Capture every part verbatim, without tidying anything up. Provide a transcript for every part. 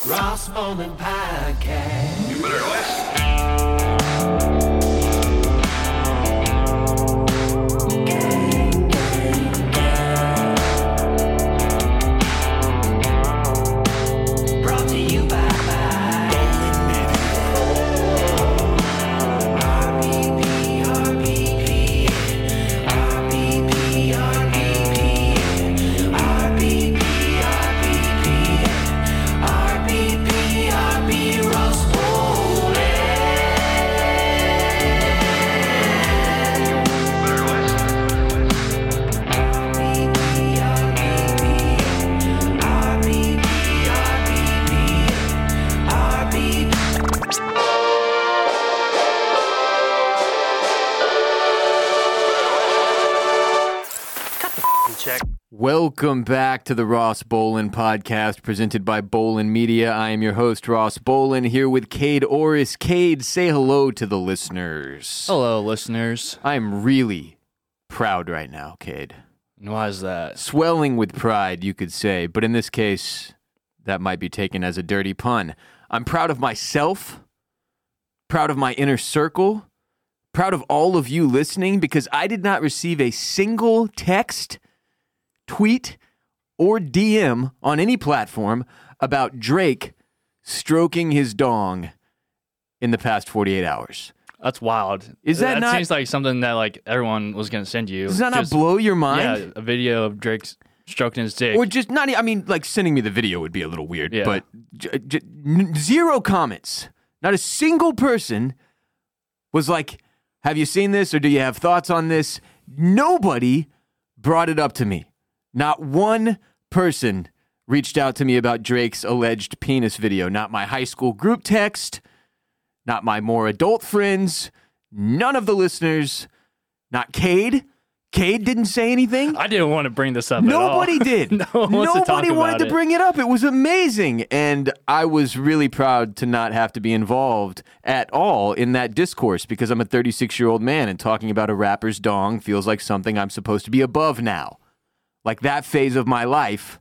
Ross Bowling Podcast. You better listen. Gang, gang, gang. Brought to you by Bowling Media. R P P, R P P, R P P, R P P, R P P, R P P, R P P, R P, Ross Bowling. Check. Welcome back to the Ross Bowling Podcast, presented by Bowling Media. I am your host, Ross Bowling, here with Cade Orris. Cade, say hello to the listeners. Hello, listeners. I'm really proud right now, Cade. Why is that? Swelling with pride, you could say, but in this case, that might be taken as a dirty pun. I'm proud of myself, proud of my inner circle, proud of all of you listening, because I did not receive a single text, tweet, or D M on any platform about Drake stroking his dong in the past forty-eight hours. That's wild. Is that that not- seems like something that like everyone was gonna send you. Does that not Just- blow your mind? Yeah, a video of Drake stroking his dick. Or just not, e- I mean, like sending me the video would be a little weird, Yeah. but j- j- n- zero comments. Not a single person was like, have you seen this or do you have thoughts on this? Nobody brought it up to me. Not one person reached out to me about Drake's alleged penis video. Not my high school group text, not my more adult friends, none of the listeners, not Cade. Cade didn't say anything. I didn't want to bring this up Nobody at all. did. No one wants to talk Nobody wanted about to it. bring it up. It was amazing. And I was really proud to not have to be involved at all in that discourse because I'm a thirty-six-year-old man and talking about a rapper's dong feels like something I'm supposed to be above now. Like that phase of my life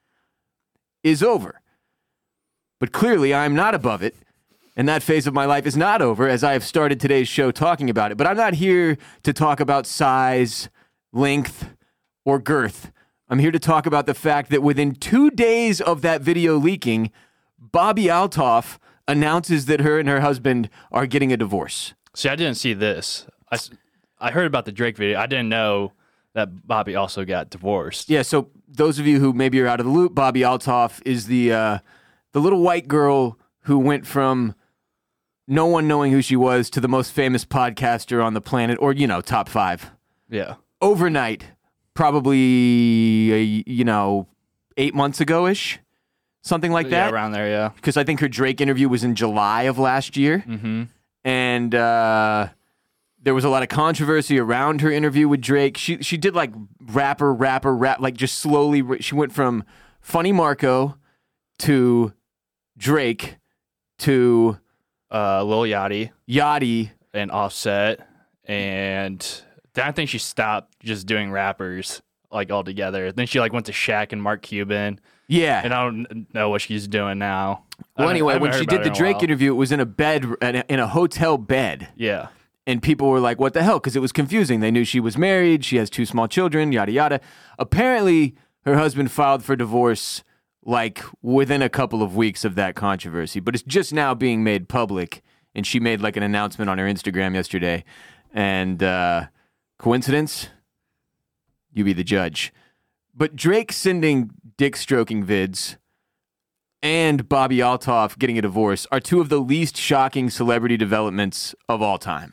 is over. But clearly I'm not above it. And that phase of my life is not over as I have started today's show talking about it. But I'm not here to talk about size, length, or girth. I'm here to talk about the fact that within two days of that video leaking, Bobby Altoff announces that her and her husband are getting a divorce. See, I didn't see this. I, s- I heard about the Drake video. I didn't know that Bobby also got divorced. Yeah, so those of you who maybe are out of the loop, Bobby Altoff is the uh, the little white girl who went from no one knowing who she was to the most famous podcaster on the planet, or, you know, top five. Yeah. Overnight, probably, uh, you know, eight months ago-ish, something like Yeah, that. around there, yeah. Because I think her Drake interview was in July of last year. Mm-hmm. And uh, there was a lot of controversy around her interview with Drake. She she did like rapper, rapper, rap, like just slowly. She went from Funny Marco to Drake to Uh, Lil Yachty Yachty. and Offset, and then I think she stopped just doing rappers like altogether. Then she like went to Shaq and Mark Cuban, Yeah. and I don't know what she's doing now. I well, haven't- I anyway, haven't when heard she about did her the in a Drake while. interview, it was in a bed, in a, in a hotel bed. Yeah. And people were like, what the hell? Because it was confusing. They knew she was married. She has two small children, yada, yada. Apparently, her husband filed for divorce like within a couple of weeks of that controversy. But it's just now being made public. And she made like an announcement on her Instagram yesterday. And uh, coincidence? You be the judge. But Drake sending dick stroking vids and Bobby Altoff getting a divorce are two of the least shocking celebrity developments of all time.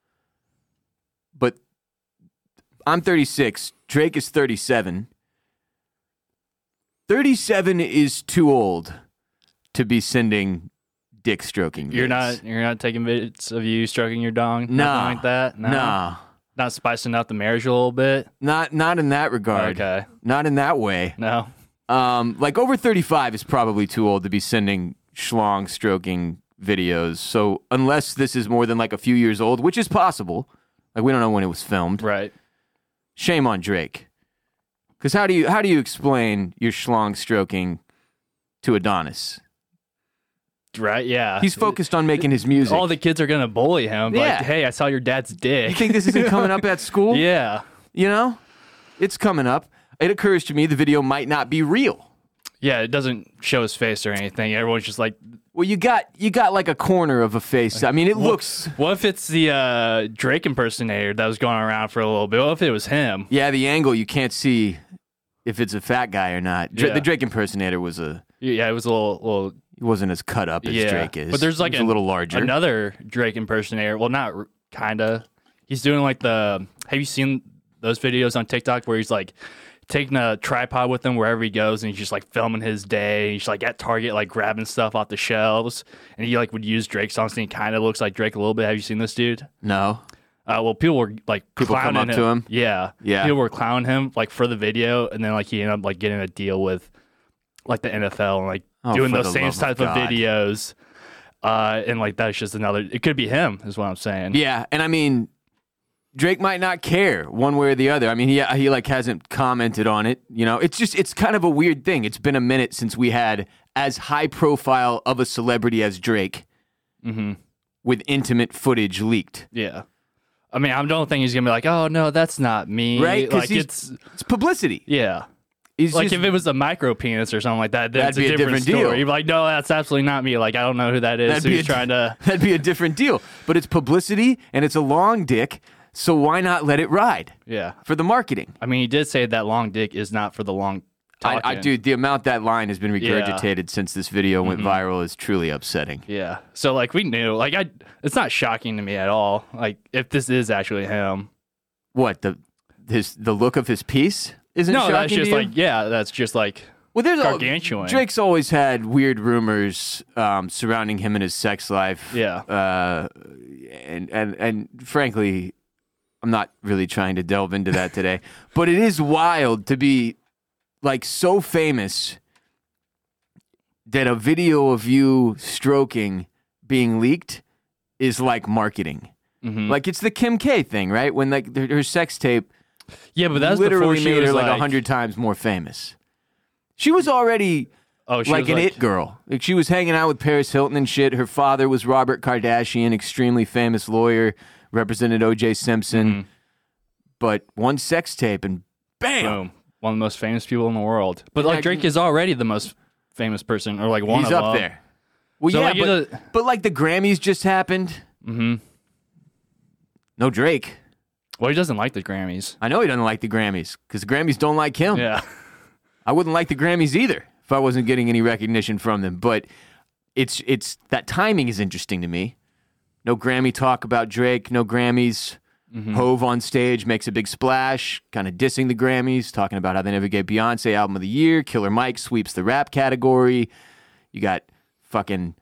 But I'm thirty-six. Drake is thirty-seven. thirty-seven is too old to be sending dick stroking vids. You're not you're not taking bits of you stroking your dong? Nah. Nothing like that? No. Nah. Not spicing up the marriage a little bit? Not not in that regard. Okay. Not in that way. No. Um, like over thirty-five is probably too old to be sending schlong stroking videos. So unless this is more than like a few years old, which is possible, like we don't know when it was filmed. Right. Shame on Drake. Because how do you how do you explain your schlong stroking to Adonis? Right? Yeah. He's focused on making his music. All the kids are gonna bully him. Yeah. Like, hey, I saw your dad's dick. You think this isn't coming up at school? Yeah. You know, it's coming up. It occurs to me the video might not be real. Yeah, it doesn't show his face or anything. Everyone's just like, Well, you got you got like a corner of a face. I mean, it what, looks. What if it's the uh, Drake impersonator that was going around for a little bit? What if it was him? Yeah, the angle you can't see if it's a fat guy or not. Dra- Yeah. The Drake impersonator was a. Yeah, it was a little, little He wasn't as cut up as yeah. Drake is. But there's like He was a little larger. Another Drake impersonator. Well, not r- kinda. He's doing like the. Have you seen those videos on TikTok where he's like taking a tripod with him wherever he goes, and he's just like filming his day. He's like at Target, like grabbing stuff off the shelves, and he like would use Drake songs, and he kind of looks like Drake a little bit. Have you seen this dude? No. Uh, well, people were like People come clowning up to him? Yeah, Yeah. People were clowning him like for the video, and then like he ended up like getting a deal with like the N F L and like Oh, doing for those the same love of type of, God. videos. Uh, and like that's just another. It could be him, is what I'm saying. Yeah, and I mean, Drake might not care one way or the other. I mean, he he like hasn't commented on it. You know, it's just it's kind of a weird thing. It's been a minute since we had as high profile of a celebrity as Drake Mm-hmm. with intimate footage leaked. Yeah. I mean, I don't think he's gonna be like, oh no, that's not me. Right? 'Cause Like he's- it's It's publicity. yeah. He's Like just, if it was a micro penis or something like that, then That'd it's a be a different, different deal. story. You'd be like, no, that's absolutely not me. Like I don't know who that is. That'd So be he's a- trying to. that'd be a different deal. But it's publicity and it's a long dick, so why not let it ride Yeah. for the marketing? I mean, he did say that long dick is not for the long. I, Talking. I, dude, the amount that line has been regurgitated since this video went Mm-hmm. viral is truly upsetting. Yeah. So like we knew. Like I, it's not shocking to me at all. Like if this is actually him. What the his the look of his piece isn't No, shocking that's to just you? like yeah, that's just like well, there's all- gargantuan. Drake's always had weird rumors um, surrounding him and his sex life. Yeah. uh, and and and frankly, I'm not really trying to delve into that today. But it is wild to be like so famous that a video of you stroking being leaked is like marketing. Mhm. Like it's the Kim K thing, right? When like her, her sex tape Yeah, but that's literally before she made was her like a like hundred times more famous. She was already Oh, she like was an like, it girl. Like she was hanging out with Paris Hilton and shit. Her father was Robert Kardashian, extremely famous lawyer, represented O J Simpson. Mhm. But one sex tape and bam, Boom. One of the most famous people in the world. But Yeah, like Drake is already the most famous person, or like one he's of up them. there. Well, So, yeah, like, but, either- but like the Grammys just happened. Mm-hmm. No Drake. Well, he doesn't like the Grammys. I know he doesn't like the Grammys because the Grammys don't like him. Yeah. I wouldn't like the Grammys either if I wasn't getting any recognition from them. But it's it's that timing is interesting to me. No Grammy talk about Drake. No Grammys. Mm-hmm. Hove on stage makes a big splash, kind of dissing the Grammys, talking about how they never gave Beyonce Album of the Year. Killer Mike sweeps the rap category. You got fucking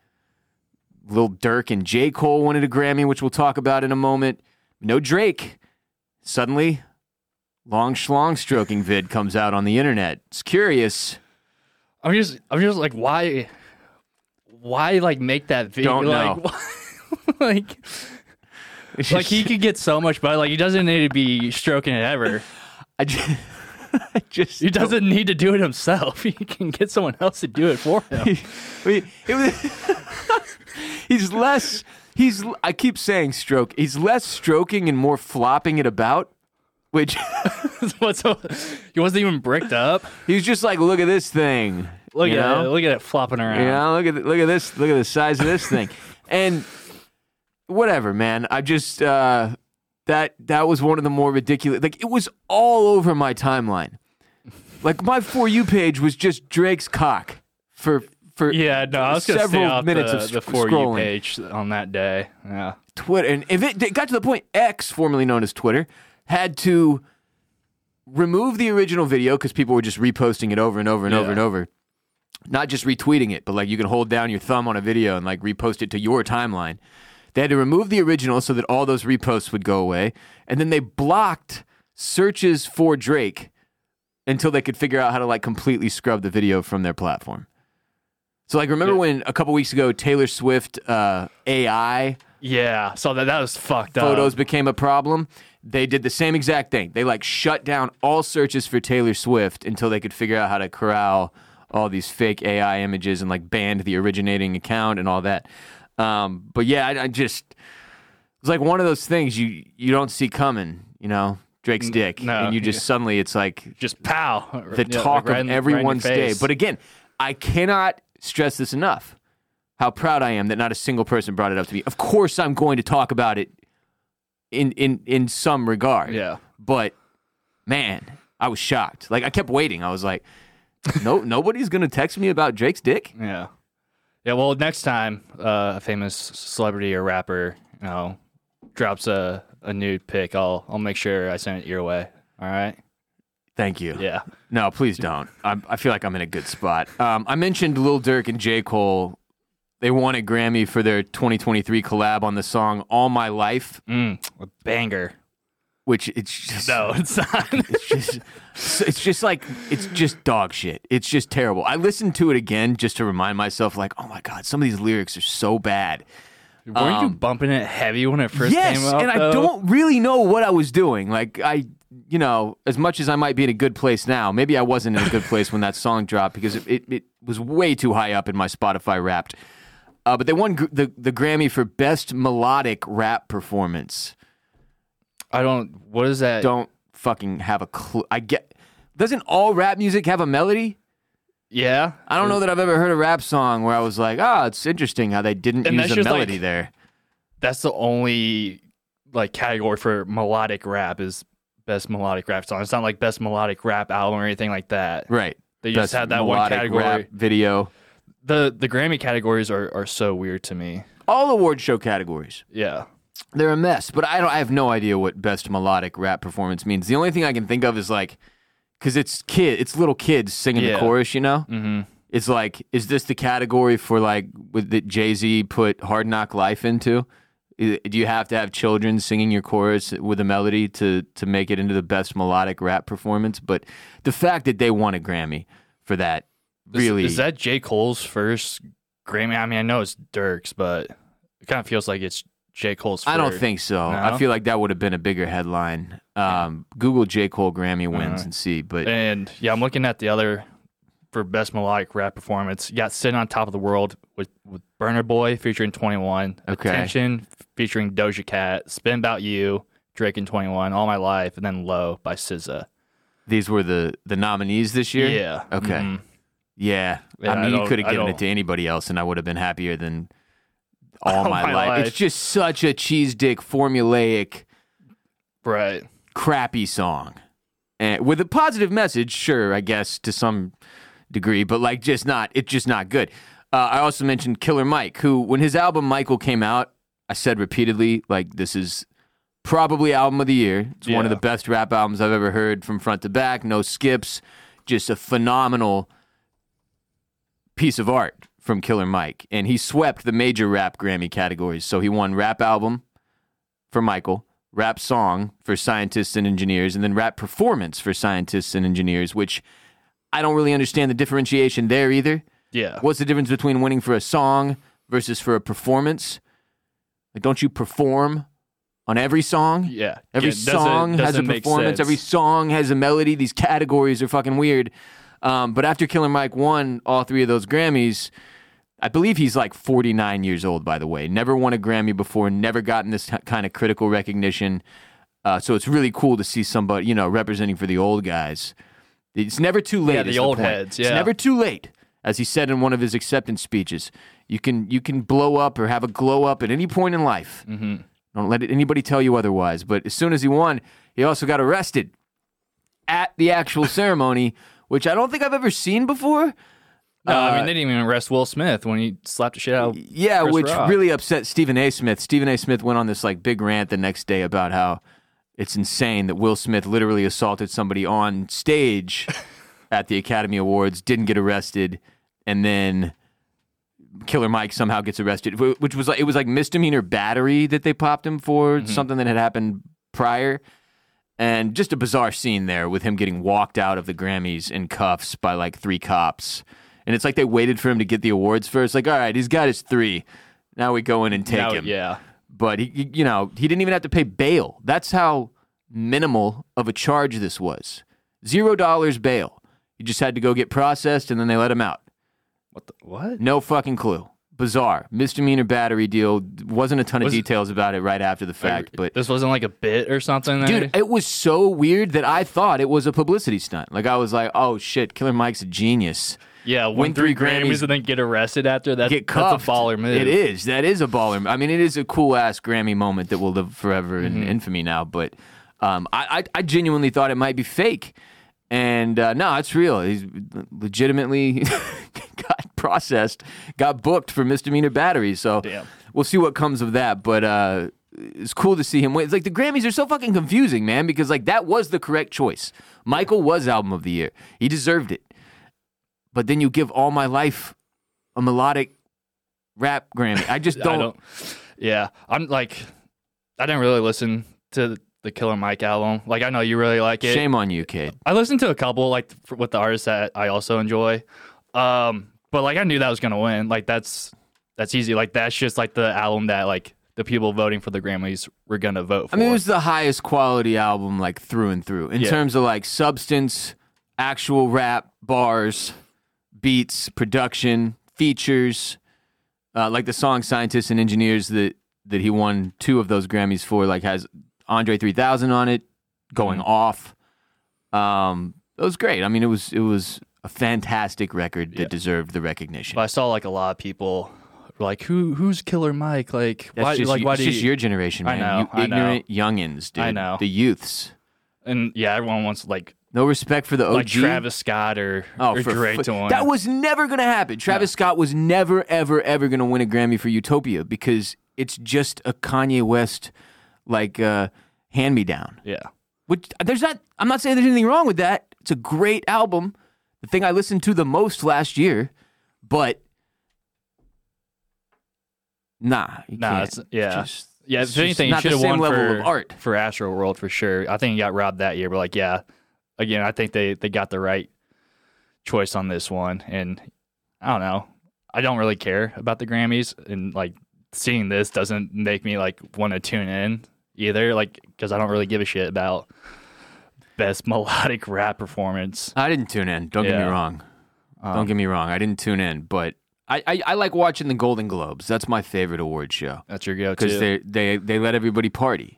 Lil Durk and J. Cole wanted a Grammy, which we'll talk about in a moment. No Drake. Suddenly, long schlong stroking vid comes out on the internet. It's curious. I'm just, I'm just like, why, why like make that video? Don't like, know. why- like, like he could get so much, but like he doesn't need to be stroking it ever. I just, I just He doesn't need to do it himself. He can get someone else to do it for him. He- it was- he's less. He's. I keep saying stroke. He's less stroking and more flopping it about. Which What's so, he wasn't even bricked up. he's just like, look at this thing. Look you at know? it. Look at it flopping around. You know, look at look at this. Look at the size of this thing. And whatever, man. I just uh, that that was one of the more ridiculous. Like it was all over my timeline. Like my For You page was just Drake's cock for for Yeah, no, I was gonna several stay off minutes the, of the sc- For You scrolling. page on that day. Yeah. Twitter. And if it, it got to the point, X, formerly known as Twitter, had to remove the original video because people were just reposting it over and over and over Yeah. and over. Not just retweeting it, but like you can hold down your thumb on a video and like repost it to your timeline. They had to remove the original so that all those reposts would go away. And then they blocked searches for Drake until they could figure out how to like completely scrub the video from their platform. So like remember Yeah. when a couple weeks ago Taylor Swift uh, A I Yeah. So that that was fucked up. photos became a problem? They did the same exact thing. They like shut down all searches for Taylor Swift until they could figure out how to corral all these fake A I images and like banned the originating account and all that. Um, but yeah, I, I just it's like one of those things you you don't see coming, you know, Drake's dick, no, and you just yeah. suddenly it's like Just pow. the Yeah, talk like right of in- right in your everyone's day. face. But again, I cannot stress this enough. How proud I am that not a single person brought it up to me. Of course, I'm going to talk about it in in in some regard. Yeah. But man, I was shocked. Like I kept waiting. I was like, no, nobody's gonna text me about Drake's dick. Yeah. Yeah, well, next time uh, a famous celebrity or rapper, you know, drops a, a nude pic, I'll I'll make sure I send it your way. All right? Thank you. Yeah. No, please don't. I, I feel like I'm in a good spot. Um, I mentioned Lil Durk and J. Cole. They won a Grammy for their twenty twenty-three collab on the song All My Life, Mm, a banger. which it's just No, it's not. it's just it's just like it's just dog shit. It's just terrible. I listened to it again just to remind myself, like, oh my god, some of these lyrics are so bad. Weren't you Um, bumping it heavy when it first yes, came out? and I though? don't really know what I was doing. Like I, you know, as much as I might be in a good place now, maybe I wasn't in a good place when that song dropped because it, it, it was way too high up in my Spotify Wrapped. Uh, but they won gr- the the Grammy for Best Melodic Rap Performance. I don't. What is that? Don't fucking have a clue. I get. Doesn't all rap music have a melody? Yeah. I don't know that I've ever heard a rap song where I was like, oh, it's interesting how they didn't And use that's a just melody like- there. That's the only like category for melodic rap is best melodic rap song. It's not like best melodic rap album or anything like that. Right. They just Best had that one melodic category. rap video. The the Grammy categories are, are so weird to me. All award show categories. Yeah. They're a mess, but I don't. I have no idea what best melodic rap performance means. The only thing I can think of is like, because it's kid, it's little kids singing Yeah. the chorus. You know, Mm-hmm. it's like, is this the category for like with that Jay-Z put Hard Knock Life into? I- Do you have to have children singing your chorus with a melody to to make it into the best melodic rap performance? But the fact that they won a Grammy for that really Is, is that J. Cole's first Grammy? I mean, I know it's Dirk's, but it kind of feels like it's J. Cole's first. I don't think so. No? I feel like that would have been a bigger headline. Um, Google J. Cole Grammy wins Uh, and see. But And yeah, I'm looking at the other for best melodic rap performance. You got Sitting on Top of the World with, with Burner Boy featuring twenty-one. Okay. Attention featuring Doja Cat. Spin About You, Drake and twenty-one. All My Life, and then Low by S Z A. these were the the nominees this year. Yeah. Okay. Mhm. Yeah. Yeah, I mean, I you don't- could have I given it don't- to anybody else, and I would have been happier than All, All my, My life. Life. It's just such a cheese dick, formulaic, Right. crappy song, and with a positive message, sure, I guess to some degree, but like just not. It's just not good. Uh, I also mentioned Killer Mike, who when his album Michael came out, I said repeatedly, like this is probably album of the year. It's one of Yeah. the best rap albums I've ever heard from front to back. No skips, just a phenomenal piece of art from Killer Mike. And he swept the major rap Grammy categories. So he won rap album for Michael, rap song for Scientists and Engineers, and then rap performance for Scientists and Engineers, which I don't really understand the differentiation there either. Yeah. What's the difference between winning for a song versus for a performance? Like, don't you perform on every song? Yeah. Every Yeah, it doesn't- song has a doesn't make performance. sense. Every song has a melody. These categories are fucking weird. Um, but after Killer Mike won all three of those Grammys, I believe he's like forty-nine years old, by the way. Never won a Grammy before, never gotten this t- kind of critical recognition. Uh, so it's really cool to see somebody, you know, representing for the old guys. It's never too late. Yeah, the is old point. heads, It's yeah. never too late, as he said in one of his acceptance speeches. You can you can blow up or have a glow up at any point in life. Mm-hmm. Don't let anybody tell you otherwise. But as soon as he won, he also got arrested at the actual ceremony, which I don't think I've ever seen before. No, I Uh, mean, they didn't even arrest Will Smith when he slapped the shit out of Yeah, Chris which Rock. really upset Stephen A. Smith. Stephen A. Smith went on this like big rant the next day about how it's insane that Will Smith literally assaulted somebody on stage at the Academy Awards, didn't get arrested, and then Killer Mike somehow gets arrested, wh- which was like it was like misdemeanor battery that they popped him for, Mm-hmm. something that had happened prior. And just a bizarre scene there with him getting walked out of the Grammys in cuffs by like three cops. And it's like they waited for him to get the awards first. Like, all right, he's got his three. Now we go in and take Now- him. Yeah. But he, he- you know, he didn't even have to pay bail. That's how minimal of a charge this was. Zero dollars bail. He just had to go get processed, and then they let him out. What? The, what? No fucking clue. Bizarre. Misdemeanor battery deal. Wasn't a ton of Was it- details about it right after the fact, but This wasn't like a bit or something. There? dude, it was so weird that I thought it was a publicity stunt. Like I was like, oh shit, Killer Mike's a genius. yeah, win win three three Grammys, Grammys, and then get arrested after that. Get That's cuffed. a baller move. It is. That is a baller. I mean, it is a cool ass Grammy moment that will live forever Mm-hmm. in infamy now. But um, I, I, I genuinely thought it might be fake, and uh, no, it's real. He's legitimately got processed, got booked for misdemeanor battery. So Damn. we'll see what comes of that. But uh, it's cool to see him win. It's like the Grammys are so fucking confusing, man, because like that was the correct choice. Michael was album of the year. He deserved it. But then you give All My Life a melodic rap Grammy. I just I don't. don't. Yeah, I'm like, I didn't really listen to the Killer Mike album. Like, I know you really like it. Shame on you, kid. I listened to a couple, like f- with the artists that I also enjoy. Um, but like, I knew that was gonna win. Like, that's that's easy. Like, that's just like the album that like the people voting for the Grammys were gonna vote for. I mean, it was the highest quality album, like through and through, in Yeah. terms of like substance, actual rap, bars, beats, production, features. Uh, like the song "Scientists and Engineers" that that he won two of those Grammys for, like has Andre three thousand on it, going Mhm. off. Um, it was great. I mean, it was it was a fantastic record that Yeah. deserved the recognition. But I saw like a lot of people were like, "Who who's Killer Mike?" Like, That's why? just, like, you- why it's do just you? your generation, I man. know, you I know. ignorant youngins, dude. I know. The youths. And yeah, everyone wants like No respect for the O G. like Travis Scott or Oh, or for Drake fu- to win. That was never going to happen. Travis Scott was never, ever, ever going to win a Grammy for Utopia because it's just a Kanye West like uh, hand me down. yeah. Which there's not. I'm not saying there's anything wrong with that. It's a great album. The thing I listened to the most last year, but nah, you Nah, can't. it's, yeah. Just- Yeah, it's if anything, just he not the should have same won level for, of art. for Astro World for sure. I think he got robbed that year, but like, yeah, again, I think they, they got the right choice on this one. And I don't know. I don't really care about the Grammys, and like seeing this doesn't make me like want to tune in either, like, because I don't really give a shit about best melodic rap performance. I didn't tune in. Don't get me Yeah. wrong. Um, Don't get me wrong. I didn't tune in, but I, I, I like watching the Golden Globes. That's my favorite award show That's your go-to. because they, they they let everybody party.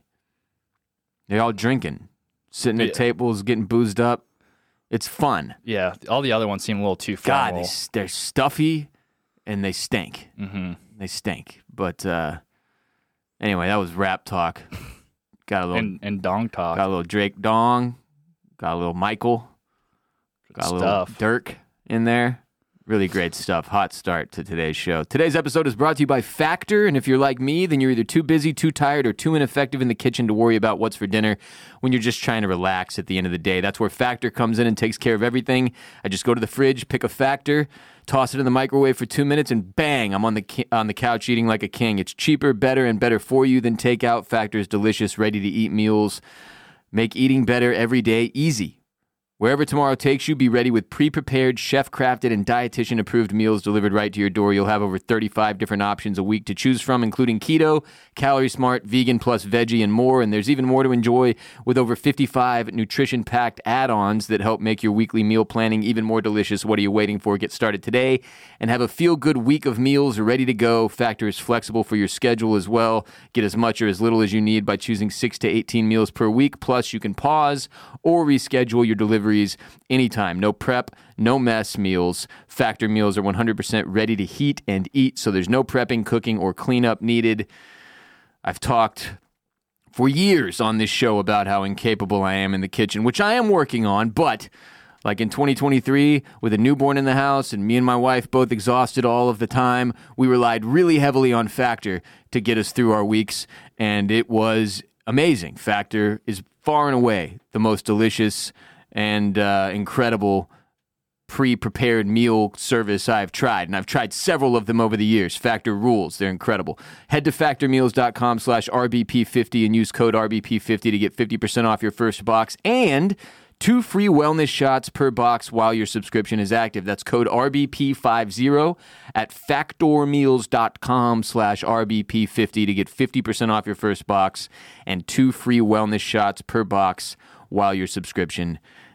They're all drinking, sitting at Yeah. tables, getting boozed up. It's fun. Yeah, all the other ones seem a little too God, formal. they, s- they're stuffy and they stink. Mm-hmm. They stink. But uh, anyway, that was rap talk. Got a little And and Dong Talk got a little Drake Dong. Got a little Michael. Got a little stuff. Dirk in there. Really great stuff. Hot start to today's show. Today's episode is brought to you by Factor, and if you're like me, then you're either too busy, too tired, or too ineffective in the kitchen to worry about what's for dinner when you're just trying to relax at the end of the day. That's where Factor comes in and takes care of everything. I just go to the fridge, pick a Factor, toss it in the microwave for two minutes, and bang, I'm on the ki- on the couch eating like a king. It's cheaper, better, and better for you than takeout. Factor is delicious, ready-to-eat meals. Make eating better every day easy. Wherever tomorrow takes you, be ready with pre-prepared, chef-crafted, and dietitian-approved meals delivered right to your door. You'll have over thirty-five different options a week to choose from, including keto, calorie smart, vegan plus veggie, and more. And there's even more to enjoy with over fifty-five nutrition-packed add-ons that help make your weekly meal planning even more delicious. What are you waiting for? Get started today and have a feel-good week of meals ready to go. Factor is flexible for your schedule as well. Get as much or as little as you need by choosing six to eighteen meals per week. Plus, you can pause or reschedule your deliveries anytime. No prep, no mess meals. Factor meals are one hundred percent ready to heat and eat, so there's no prepping, cooking, or cleanup needed. I've talked for years on this show about how incapable I am in the kitchen, which I am working on, but like in twenty twenty-three, with a newborn in the house and me and my wife both exhausted all of the time, we relied really heavily on Factor to get us through our weeks, and it was amazing. Factor is far and away the most delicious and uh, incredible pre-prepared meal service I've tried, and I've tried several of them over the years. Factor rules. They're incredible. Head to factormeals.com slash RBP50 and use code R B P fifty to get fifty percent off your first box and two free wellness shots per box while your subscription is active. That's code R B P fifty at factormeals.com slash RBP50 to get fifty percent off your first box and two free wellness shots per box while your subscription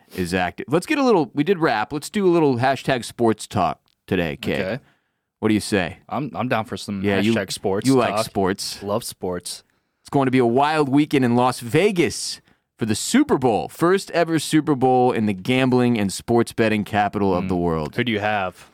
is active. Let's get a little. We did rap. Let's do a little hashtag sports talk today, Kay. Okay. What do you say? I'm I'm down for some Yeah, hashtag you, sports. You talk. like sports. Love sports. It's going to be a wild weekend in Las Vegas for the Super Bowl. First ever Super Bowl in the gambling and sports betting capital of the world. Who do you have?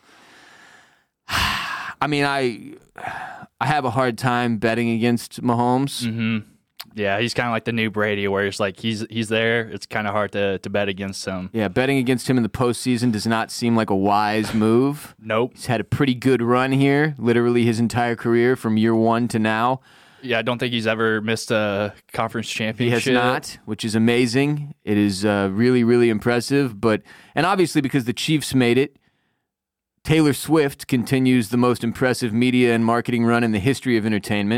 I mean, I I have a hard time betting against Mahomes. Mm-hmm. Yeah, he's kind of like the new Brady, where it's like he's he's there. It's kind of hard to, to bet against him. Yeah, betting against him in the postseason does not seem like a wise move. Nope. He's had a pretty good run here, literally his entire career from year one to now. Yeah, I don't think he's ever missed a conference He championship. has not, which is amazing. It is uh, really, really impressive. But and obviously because the Chiefs made it, Taylor Swift continues the most impressive media and marketing run in the history of entertainment,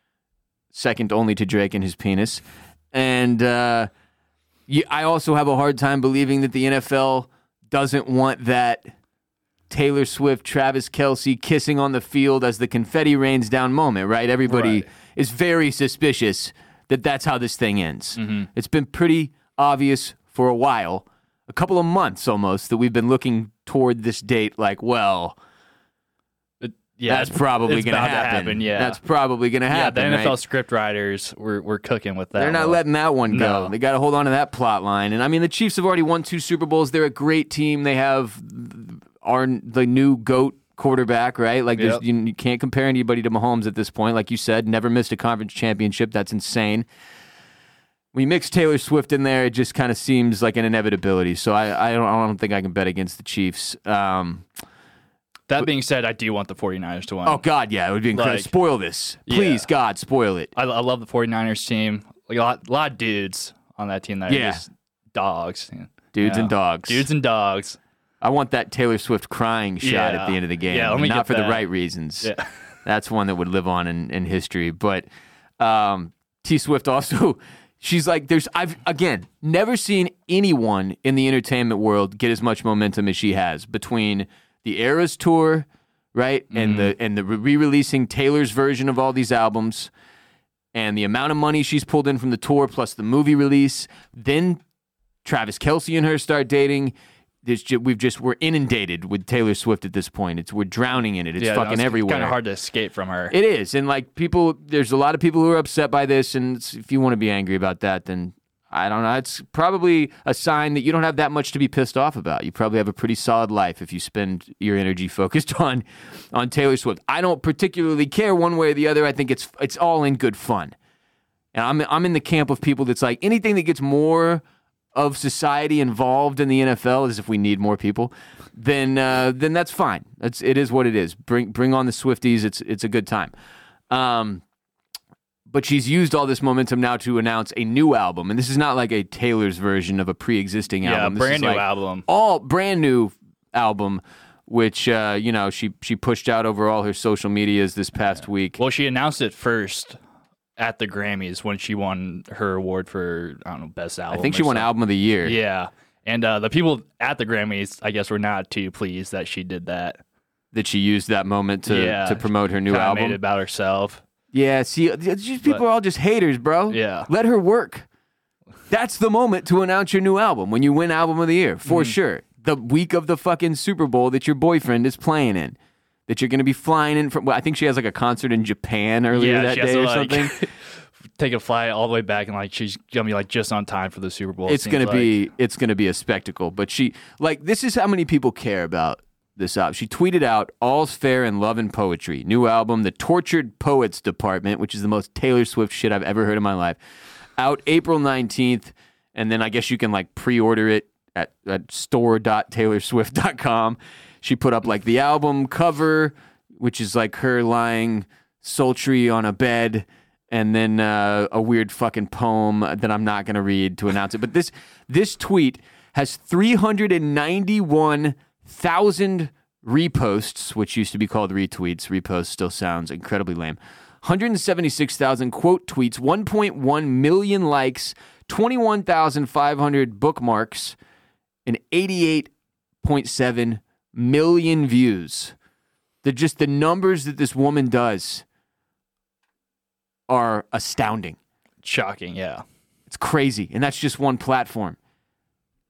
second only to Drake and his penis. And uh, you, I also have a hard time believing that the N F L doesn't want that Taylor Swift, Travis Kelce kissing on the field as the confetti rains down moment, right? Everybody Right. is very suspicious that that's how this thing ends. Mm-hmm. It's been pretty obvious for a while, a couple of months almost, that we've been looking toward this date like, well, It- yeah, that's it's- probably it's going to bound happen. Yeah, That's probably going to yeah. happen. The N F L right? script writers were were cooking with that. They're not one. letting that one go. No. They got to hold on to that plot line. And I mean, the Chiefs have already won two Super Bowls. They're a great team. They have our the new GOAT quarterback, right? Like, there's Yep. you, you can't compare anybody to Mahomes at this point. Like you said, never missed a conference championship. That's insane. When you mix Taylor Swift in there, it just kind of seems like an inevitability. So I, I, don't, I don't think I can bet against the Chiefs. Um, That being said, I do want the 49ers to win. oh, God, yeah. It would be incredible. Like, spoil this. Please, yeah. God, spoil it. I, I love the 49ers team. Like a lot, a lot of dudes on that team that Yeah. are just dogs. Dudes Yeah. and dogs. Dudes and dogs. I want that Taylor Swift crying shot Yeah. at the end of the game. Yeah, let me not get for the that. right reasons. Yeah. That's one that would live on in, in history. But um, T Swift also, she's like, there's, I've, again, never seen anyone in the entertainment world get as much momentum as she has between the Eras tour, right? And the, and the re-releasing Taylor's version of all these albums and the amount of money she's pulled in from the tour plus the movie release. Then Travis Kelce and her start dating. There's ju- we've just we're inundated with Taylor Swift at this point. It's we're drowning in it. It's yeah, fucking everywhere. Kind of hard to escape from her. It is, and like people, there's a lot of people who are upset by this. And it's, if you want to be angry about that, then I don't know. It's probably a sign that you don't have that much to be pissed off about. You probably have a pretty solid life if you spend your energy focused on on Taylor Swift. I don't particularly care one way or the other. I think it's it's all in good fun, and I'm I'm in the camp of people that's like anything that gets more of society involved in the N F L, as if we need more people, then uh, then that's fine. It's it is what it is. Bring bring on the Swifties. It's it's a good time. Um, but she's used all this momentum now to announce a new album, and this is not like a Taylor's version of a pre-existing yeah, album. This brand is new like album. all brand new album, which uh, you know she she pushed out over all her social medias this past week. Well, she announced it first at the Grammys when she won her award for, I don't know, best album. I think or she won something. album of the year. Yeah. And uh, the people at the Grammys, I guess, were not too pleased that she did that. That she used that moment to Yeah. to promote her new Kinda album. made it about herself. Yeah, see, it's just, people But- are all just haters, bro. Yeah. Let her work. That's the moment to announce your new album, when you win album of the year, for Mm-hmm. sure. The week of the fucking Super Bowl that your boyfriend is playing in. That you're going to be flying in from, well, I think she has like a concert in Japan earlier Yeah, that she has day to, or like, something. Take a flight all the way back, and like she's gonna be like just on time for the Super Bowl. it It's seems going to like. be, it's going to be a spectacle. But she, like, this is how many people care about this album. She tweeted out, "All's fair in love and poetry. New album, The Tortured Poets Department," which is the most Taylor Swift shit I've ever heard in my life. Out April nineteenth, and then I guess you can like pre-order it at, at store dot taylor swift dot com. She put up like the album cover, which is like her lying sultry on a bed, and then uh, a weird fucking poem that I'm not going to read to announce it. But this this tweet has three hundred ninety-one thousand reposts, which used to be called retweets. Reposts still sounds incredibly lame. one hundred seventy-six thousand quote tweets, one point one million likes, twenty-one thousand five hundred bookmarks, and eighty-eight point seven million views. The just the numbers that this woman does are astounding. shocking. Yeah. It's crazy, and that's just one platform.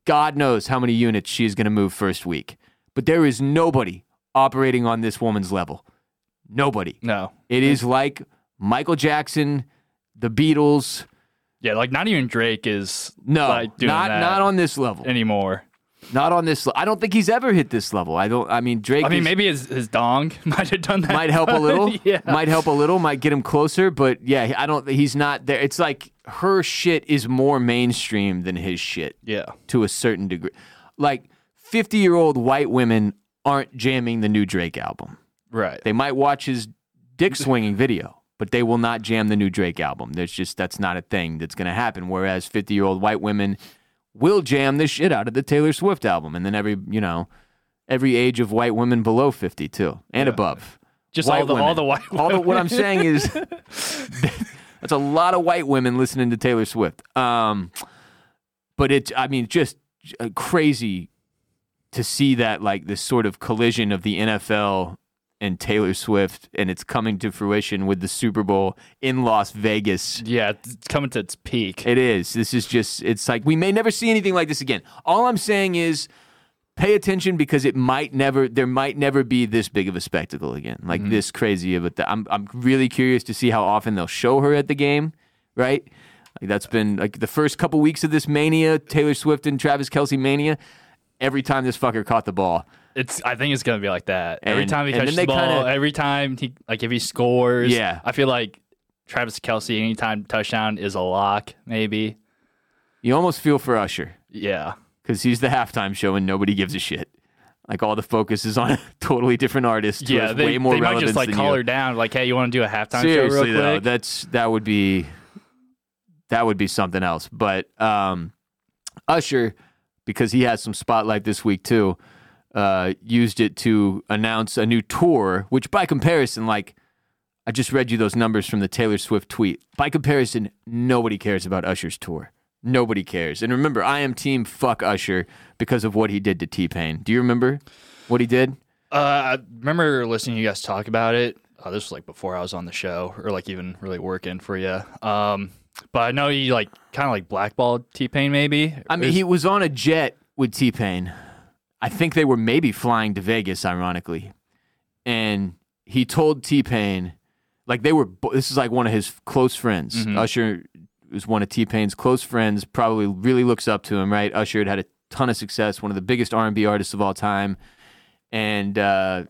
God knows how many units she is going to move first week. But there is nobody operating on this woman's level. Nobody. No. It is like Michael Jackson, the Beatles. Yeah, like not even Drake is No, like, doing not that not on this level. anymore. Not on this. le- I don't think he's ever hit this level. I don't. I mean, Drake. I mean, is- maybe his, his dong might have done that. might help a little. yeah. Might help a little. Might get him closer. But yeah, I don't. He's not there. It's like her shit is more mainstream than his shit Yeah. to a certain degree. Like fifty-year-old white women aren't jamming the new Drake album. Right. They might watch his dick swinging video, but they will not jam the new Drake album. There's just that's not a thing that's going to happen. Whereas fifty-year-old white women will jam the shit out of the Taylor Swift album, and then every you know, every age of white women below fifty too and Yeah. above. Just White all the women. all the white All the, what I'm women. saying is that's a lot of white women listening to Taylor Swift. Um, but it's I mean just uh, crazy to see that like this sort of collision of the N F L and Taylor Swift, and it's coming to fruition with the Super Bowl in Las Vegas. Yeah, it's coming to its peak. It is. This is just, it's like, we may never see anything like this again. All I'm saying is pay attention because it might never, there might never be this big of a spectacle again, like Mm-hmm. this crazy of it. I'm, I'm really curious to see how often they'll show her at the game, right? Like that's been like the first couple weeks of this mania, Taylor Swift and Travis Kelce mania, every time this fucker caught the ball. It's. I think it's gonna be like that. Every And- time he and then touches they the ball, kinda- every time he like if he scores, Yeah. I feel like Travis Kelce anytime touchdown is a lock. Maybe. You almost feel for Usher Yeah. because he's the halftime show and nobody gives a shit. Like all the focus is on a totally different artist. who Yeah. has They, way more they might relevance just like than call you. her down. Like, hey, you want to do a halftime Seriously show real though, quick? that's that would be that would be something else. But um, Usher, because he has some spotlight this week too, uh, used it to announce a new tour. Which, by comparison, like I just read you those numbers from the Taylor Swift tweet. By comparison, nobody cares about Usher's tour. Nobody cares. And remember, I am team fuck Usher because of what he did to T-Pain. Do you remember what he did? Uh, I remember listening to you guys talk about it. Uh, this was like before I was on the show, or like even really working for you. Um, but I know he like kind of like blackballed T-Pain, maybe. I mean, he was on a jet with T-Pain. I think they were maybe flying to Vegas, ironically. And he told T-Pain, like they were, bo- this is like one of his close friends. Mhm. Usher was one of T-Pain's close friends, probably really looks up to him, right? Usher had had a ton of success, one of the biggest R and B artists of all time. And uh,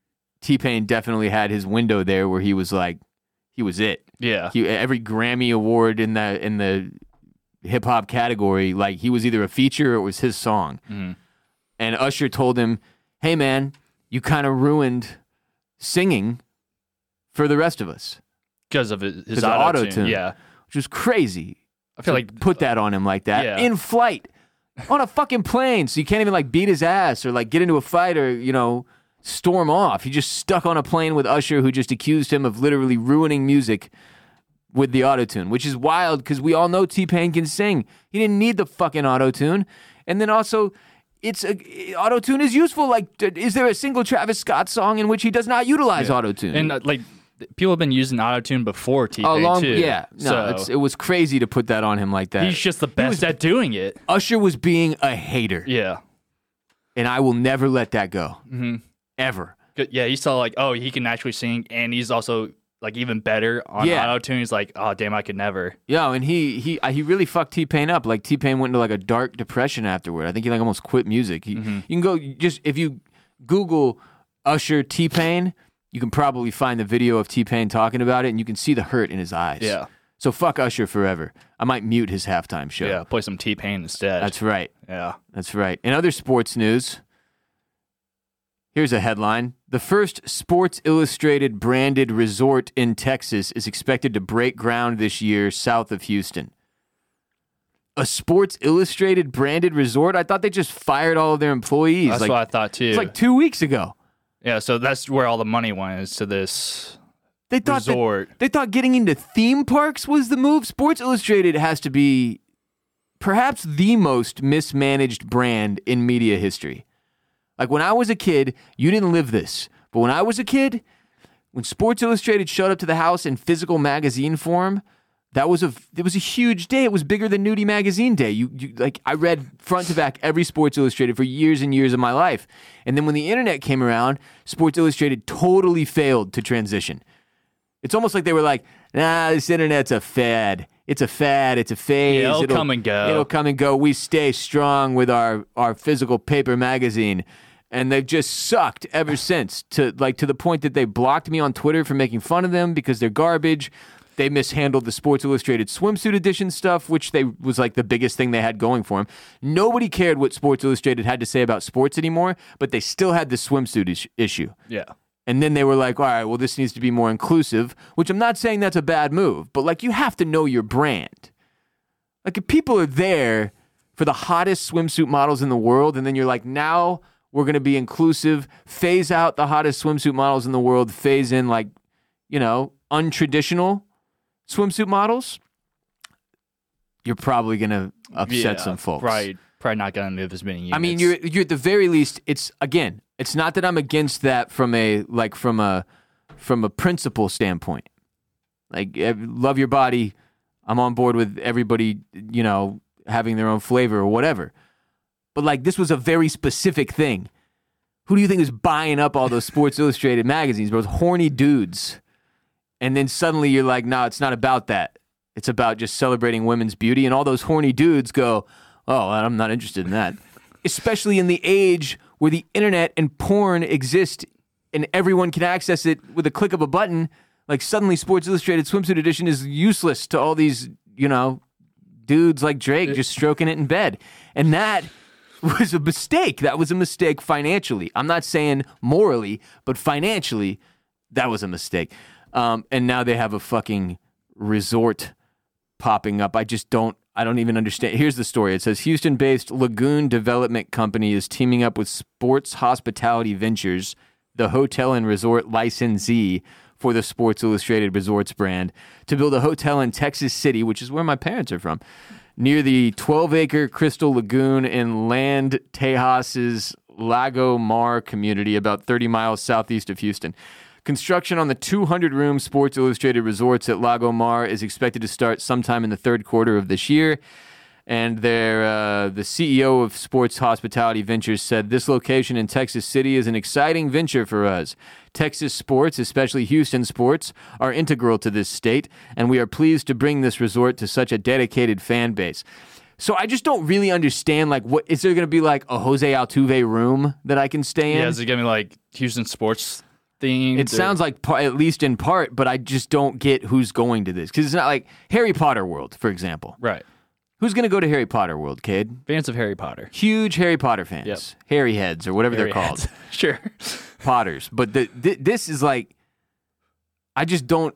T-Pain definitely had his window there where he was like, he was it. yeah, He, every Grammy award in the in the hip hop category, like he was either a feature or it was his song. Mhm. And Usher told him, "Hey man, you kind of ruined singing for the rest of us," because of his, his 'Cause of auto auto-tune. tune. Yeah, which was crazy. I feel to like put that on him like that Yeah. in flight on a fucking plane, so you can't even like beat his ass or like get into a fight or you know storm off. He just stuck on a plane with Usher, who just accused him of literally ruining music with the autotune, which is wild because we all know T-Pain can sing. He didn't need the fucking autotune. And then also, it's a, autotune is useful. Like, d- is there a single Travis Scott song in which he does not utilize autotune? and uh, like people have been using autotune before T-Pain Oh, long, too. yeah. No, so it's, it was crazy to put that on him like that. he's just the best was- at doing it. Usher was being a hater, Yeah, and I will never let that go. hmm Ever. Good- yeah. He saw like, oh, he can actually sing, and he's also like even better on Yeah. autotune. He's like, oh, damn, I could never. Yeah, and he he uh, he really fucked T-Pain up. Like T-Pain went into like a dark depression afterward. I think he like almost quit music. He, Mm-hmm. You can go just if you Google Usher T-Pain, you can probably find the video of T-Pain talking about it, and you can see the hurt in his eyes. Yeah, So fuck Usher forever. I might mute his halftime show. yeah. Play some T-Pain instead. That's right. yeah. That's right. In other sports news, here's a headline. The first Sports Illustrated branded resort in Texas is expected to break ground this year south of Houston. A Sports Illustrated branded resort? I thought they just fired all of their employees. That's like, what I thought too. it's like two weeks ago. yeah, so that's where all the money went is to this They thought that- resort. they thought getting into theme parks was the move. Sports Illustrated has to be perhaps the most mismanaged brand in media history. Like when I was a kid, you didn't live this. But when I was a kid, when Sports Illustrated showed up to the house in physical magazine form, that was a it was a huge day. It was bigger than Nudie Magazine Day. You, you like I read front to back every Sports Illustrated for years and years of my life. And then when the internet came around, Sports Illustrated totally failed to transition. It's almost like they were like, nah, this internet's a fad. It's a fad. It's a phase. Yeah, it'll come and go. It'll come and go. We stay strong with our, our physical paper magazine. And they've just sucked ever since, to like to the point that they blocked me on Twitter for making fun of them because they're garbage. They mishandled the Sports Illustrated swimsuit edition stuff, which they was like the biggest thing they had going for them. Nobody cared what Sports Illustrated had to say about sports anymore, but they still had the swimsuit is- issue. Yeah. And then they were like, all right, well, this needs to be more inclusive, which I'm not saying that's a bad move, but like you have to know your brand. Like if people are there for the hottest swimsuit models in the world, and then you're like, now we're going to be inclusive, phase out the hottest swimsuit models in the world, phase in like, you know, untraditional swimsuit models, you're probably going to upset Yeah, some folks. Right. Probably not going to live as many units. I mean, you're you're at the very least. It's again. It's not that I'm against that from a like from a from a principle standpoint. Like eh, love your body. I'm on board with everybody. You know, having their own flavor or whatever. But like this was a very specific thing. Who do you think is buying up all those Sports Illustrated magazines? Those horny dudes. And then suddenly you're like, no, it's not about that. It's about just celebrating women's beauty. And all those horny dudes go, oh, I'm not interested in that. Especially in the age where the internet and porn exist and everyone can access it with a click of a button. Like suddenly Sports Illustrated swimsuit edition is useless to all these, you know, dudes like Drake just stroking it in bed. And that was a mistake. That was a mistake financially. I'm not saying morally, but financially, that was a mistake. Um, and now they have a fucking resort popping up. I just don't, I don't even understand. Here's the story. It says Houston-based Lagoon Development Company is teaming up with Sports Hospitality Ventures, the hotel and resort licensee for the Sports Illustrated Resorts brand, to build a hotel in Texas City, which is where my parents are from, near the twelve-acre Crystal Lagoon in Land Tejas' Lago Mar community, about thirty miles southeast of Houston. Construction on the two hundred room Sports Illustrated Resorts at Lago Mar is expected to start sometime in the third quarter of this year. And their, uh, the C E O of Sports Hospitality Ventures said, this location in Texas City is an exciting venture for us. Texas sports, especially Houston sports, are integral to this state, and we are pleased to bring this resort to such a dedicated fan base. So I just don't really understand, like, what is there going to be like a Jose Altuve room that I can stay in? Yeah, is it going to be like Houston sports themed? It sounds like, par- at least in part, but I just don't get who's going to this. Because it's not like Harry Potter World, for example. Right. Who's going to go to Harry Potter World, Cade? Fans of Harry Potter. Huge Harry Potter fans. Yep. Harry heads or whatever Harry they're called. heads. Sure. Potters. But the, th- this is like, I just don't,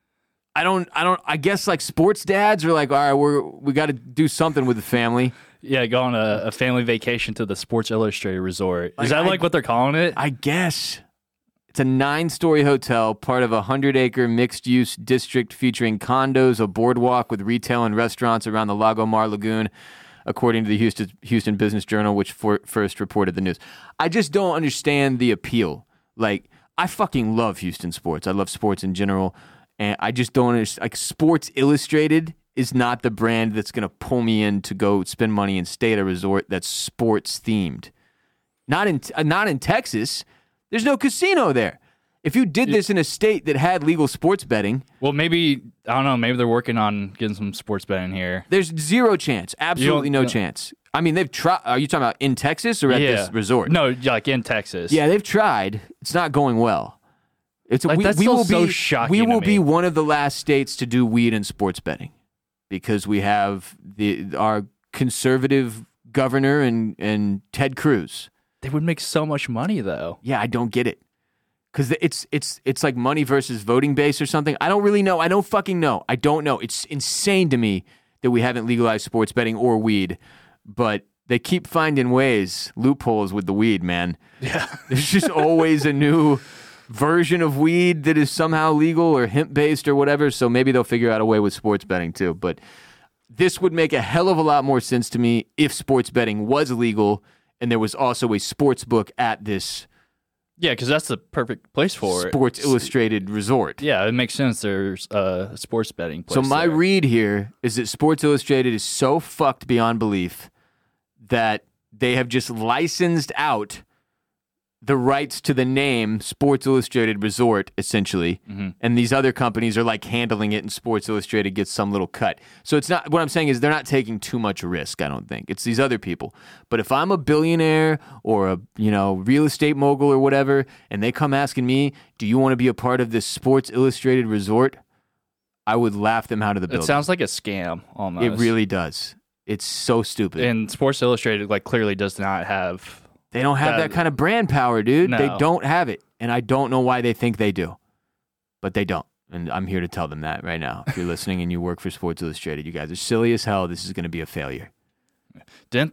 I don't, I don't, I guess like sports dads are like, all right, we're, we got to do something with the family. Yeah, go on a, a family vacation to the Sports Illustrated Resort. Like, Is that I- like what they're calling it? I guess. It's a nine-story hotel, part of a hundred-acre mixed-use district featuring condos, a boardwalk with retail and restaurants around the Lago Mar Lagoon, according to the Houston, Houston Business Journal, which for, first reported the news. I just don't understand the appeal. Like, I fucking love Houston sports. I love sports in general, and I just don't understand. Like, Sports Illustrated is not the brand that's going to pull me in to go spend money and stay at a resort that's sports-themed. Not in, uh, not in Texas. There's no casino there. If you did this in a state that had legal sports betting, well, maybe, I don't know, maybe they're working on getting some sports betting here. there's zero chance. Absolutely no no- chance. I mean, they've tried. Are you talking about in Texas or at yeah. this resort? No, like in Texas. Yeah, they've tried. It's not going well. It's Like, we, that's we still will so be shocking we to will me. be one of the last states to do weed and sports betting because we have the our conservative governor and and Ted Cruz. They would make so much money, though. Yeah, I don't get it. Because it's it's it's like money versus voting base or something. I don't really know. I don't fucking know. I don't know. It's insane to me that we haven't legalized sports betting or weed. But they keep finding ways, loopholes with the weed, man. Yeah. There's just always a new version of weed that is somehow legal or hemp-based or whatever. So maybe they'll figure out a way with sports betting too. But this would make a hell of a lot more sense to me if sports betting was legal and there was also a sports book at this Yeah, because that's the perfect place for it. Sports Illustrated Resort. Yeah, it makes sense. There's a sports betting place. So my there. read here is that Sports Illustrated is so fucked beyond belief that they have just licensed out the rights to the name Sports Illustrated Resort, essentially. Mm-hmm. And these other companies are like handling it, and Sports Illustrated gets some little cut. So it's not, what I'm saying is they're not taking too much risk, I don't think. It's these other people. But if I'm a billionaire or a, you know, real estate mogul or whatever, and they come asking me, do you want to be a part of this Sports Illustrated Resort? I would laugh them out of the building. It sounds like a scam almost. It really does. It's so stupid. And Sports Illustrated like clearly does not have. They don't have that, that kind of brand power, dude. No. They don't have it. And I don't know why they think they do. But they don't. And I'm here to tell them that right now. If you're listening and you work for Sports Illustrated, you guys are silly as hell. This is going to be a failure. Didn't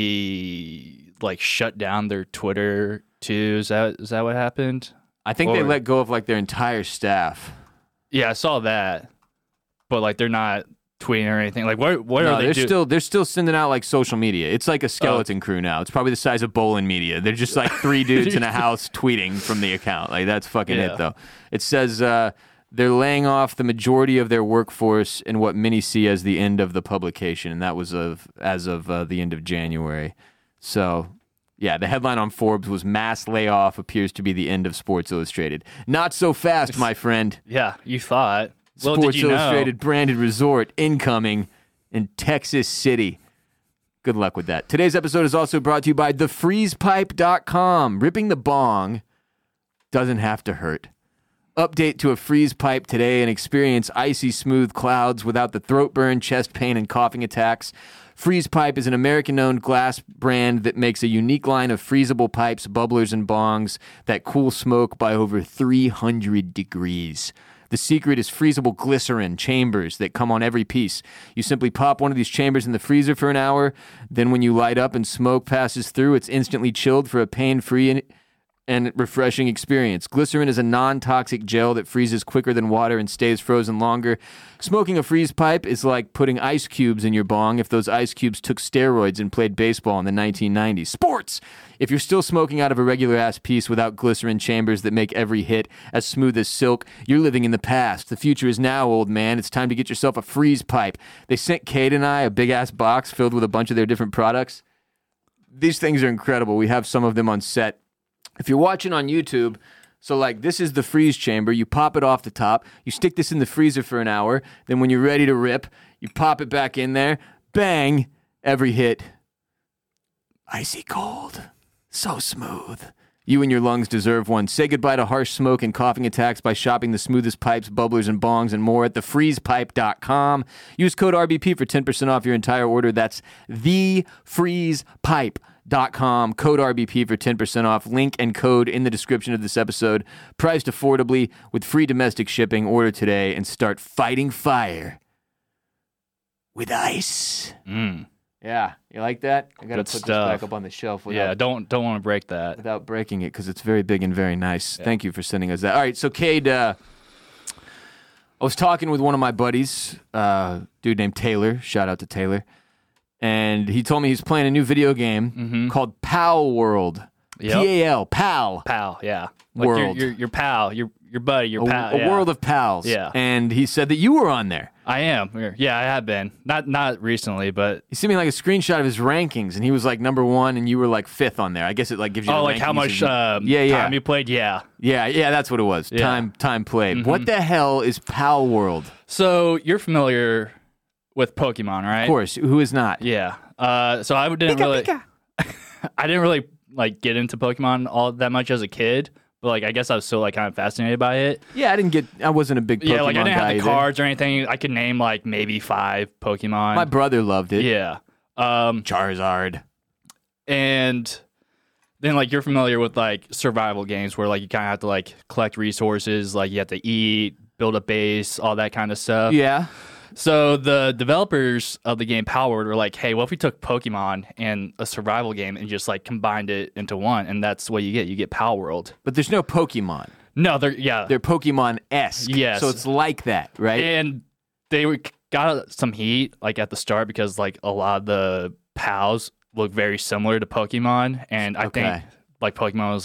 they like shut down their Twitter too? Is that is that what happened? I think they Or- let go of like their entire staff. Yeah, I saw that. But like they're not tweeting or anything. Like what what No, are they they're doing? still they're still sending out like social media. It's like a skeleton crew now. It's probably the size of Bolin Media. They're just like three dudes in a house tweeting from the account. Like that's fucking Yeah. it though. It says uh, they're laying off the majority of their workforce in what many see as the end of the publication, and that was of as of uh, the end of January. So. Yeah, the headline on Forbes was "Mass Layoff Appears to be the End of Sports Illustrated." Not so fast, my friend. Yeah, you thought. Well, Sports did you Illustrated know? branded resort incoming in Texas City. Good luck with that. Today's episode is also brought to you by the freeze pipe dot com. Ripping the bong doesn't have to hurt. Update to a freeze pipe today and experience icy smooth clouds without the throat burn, chest pain, and coughing attacks. Freeze Pipe is an American-owned glass brand that makes a unique line of freezable pipes, bubblers, and bongs that cool smoke by over three hundred degrees. The secret is freezable glycerin chambers that come on every piece. You simply pop one of these chambers in the freezer for an hour. Then when you light up and smoke passes through, it's instantly chilled for a pain-free and refreshing experience. Glycerin is a non-toxic gel that freezes quicker than water and stays frozen longer. Smoking a freeze pipe is like putting ice cubes in your bong if those ice cubes took steroids and played baseball in the nineteen nineties. Sports! If you're still smoking out of a regular-ass piece without glycerin chambers that make every hit as smooth as silk, you're living in the past. The future is now, old man. It's time to get yourself a freeze pipe. They sent Kate and I a big-ass box filled with a bunch of their different products. These things are incredible. We have some of them on set. If you're watching on YouTube, so like this is the freeze chamber, you pop it off the top, you stick this in the freezer for an hour, then when you're ready to rip, you pop it back in there, bang, every hit, icy cold, so smooth. You and your lungs deserve one. Say goodbye to harsh smoke and coughing attacks by shopping the smoothest pipes, bubblers, and bongs and more at the freeze pipe dot com. Use code R B P for ten percent off your entire order. That's the freeze pipe dot com. Code R B P for ten percent off. Link and code in the description of this episode. Priced affordably with free domestic shipping. Order today and start fighting fire with ice. Mm. Yeah, you like that? I gotta Good put this stuff. back up on the shelf without, Yeah, don't don't want to break that. without breaking it because it's very big and very nice. Thank you for sending us that. All right, so Cade, uh, I was talking with one of my buddies, uh, dude named Taylor. Shout out to Taylor. And he told me he's playing a new video game Mm-hmm. called Pal World. Yep. P A L, Pal. Pal, yeah. Like World. Your, your, your pal, your your buddy, your A, pal. a yeah. world of pals. Yeah. And he said that you were on there. I am. Yeah, I have been. Not not recently, but He sent me like a screenshot of his rankings, and he was like number one, and you were like fifth on there. I guess it like gives you. oh, the like how rankings much and- um, yeah, yeah, time you played? Yeah. yeah, yeah. That's what it was. Yeah. Mm-hmm. Time, time played. What the hell is Pal World? So you're familiar with Pokemon, right? Of course, who is not? Yeah. Uh, so I didn't really, I didn't really like get into Pokemon all that much as a kid, but like I guess I was still like kind of fascinated by it. Yeah, I didn't get. I wasn't a big Pokemon yeah, like I didn't guy have the either. cards or anything. I could name like maybe five Pokemon. My brother loved it. yeah. Um, Charizard. and then like you're familiar with like survival games where like you kind of have to like collect resources, like you have to eat, build a base, all that kind of stuff. Yeah. So the developers of the game Pal World were like, hey, what if we took Pokemon and a survival game and just like combined it into one? And that's what you get. You get Pal World. But there's no Pokemon. No, they're, yeah. They're Pokemon-esque. Yes. So it's like that, right? And they were- got some heat like at the start because like a lot of the pals look very similar to Pokemon. And I Okay. think like Pokemon was like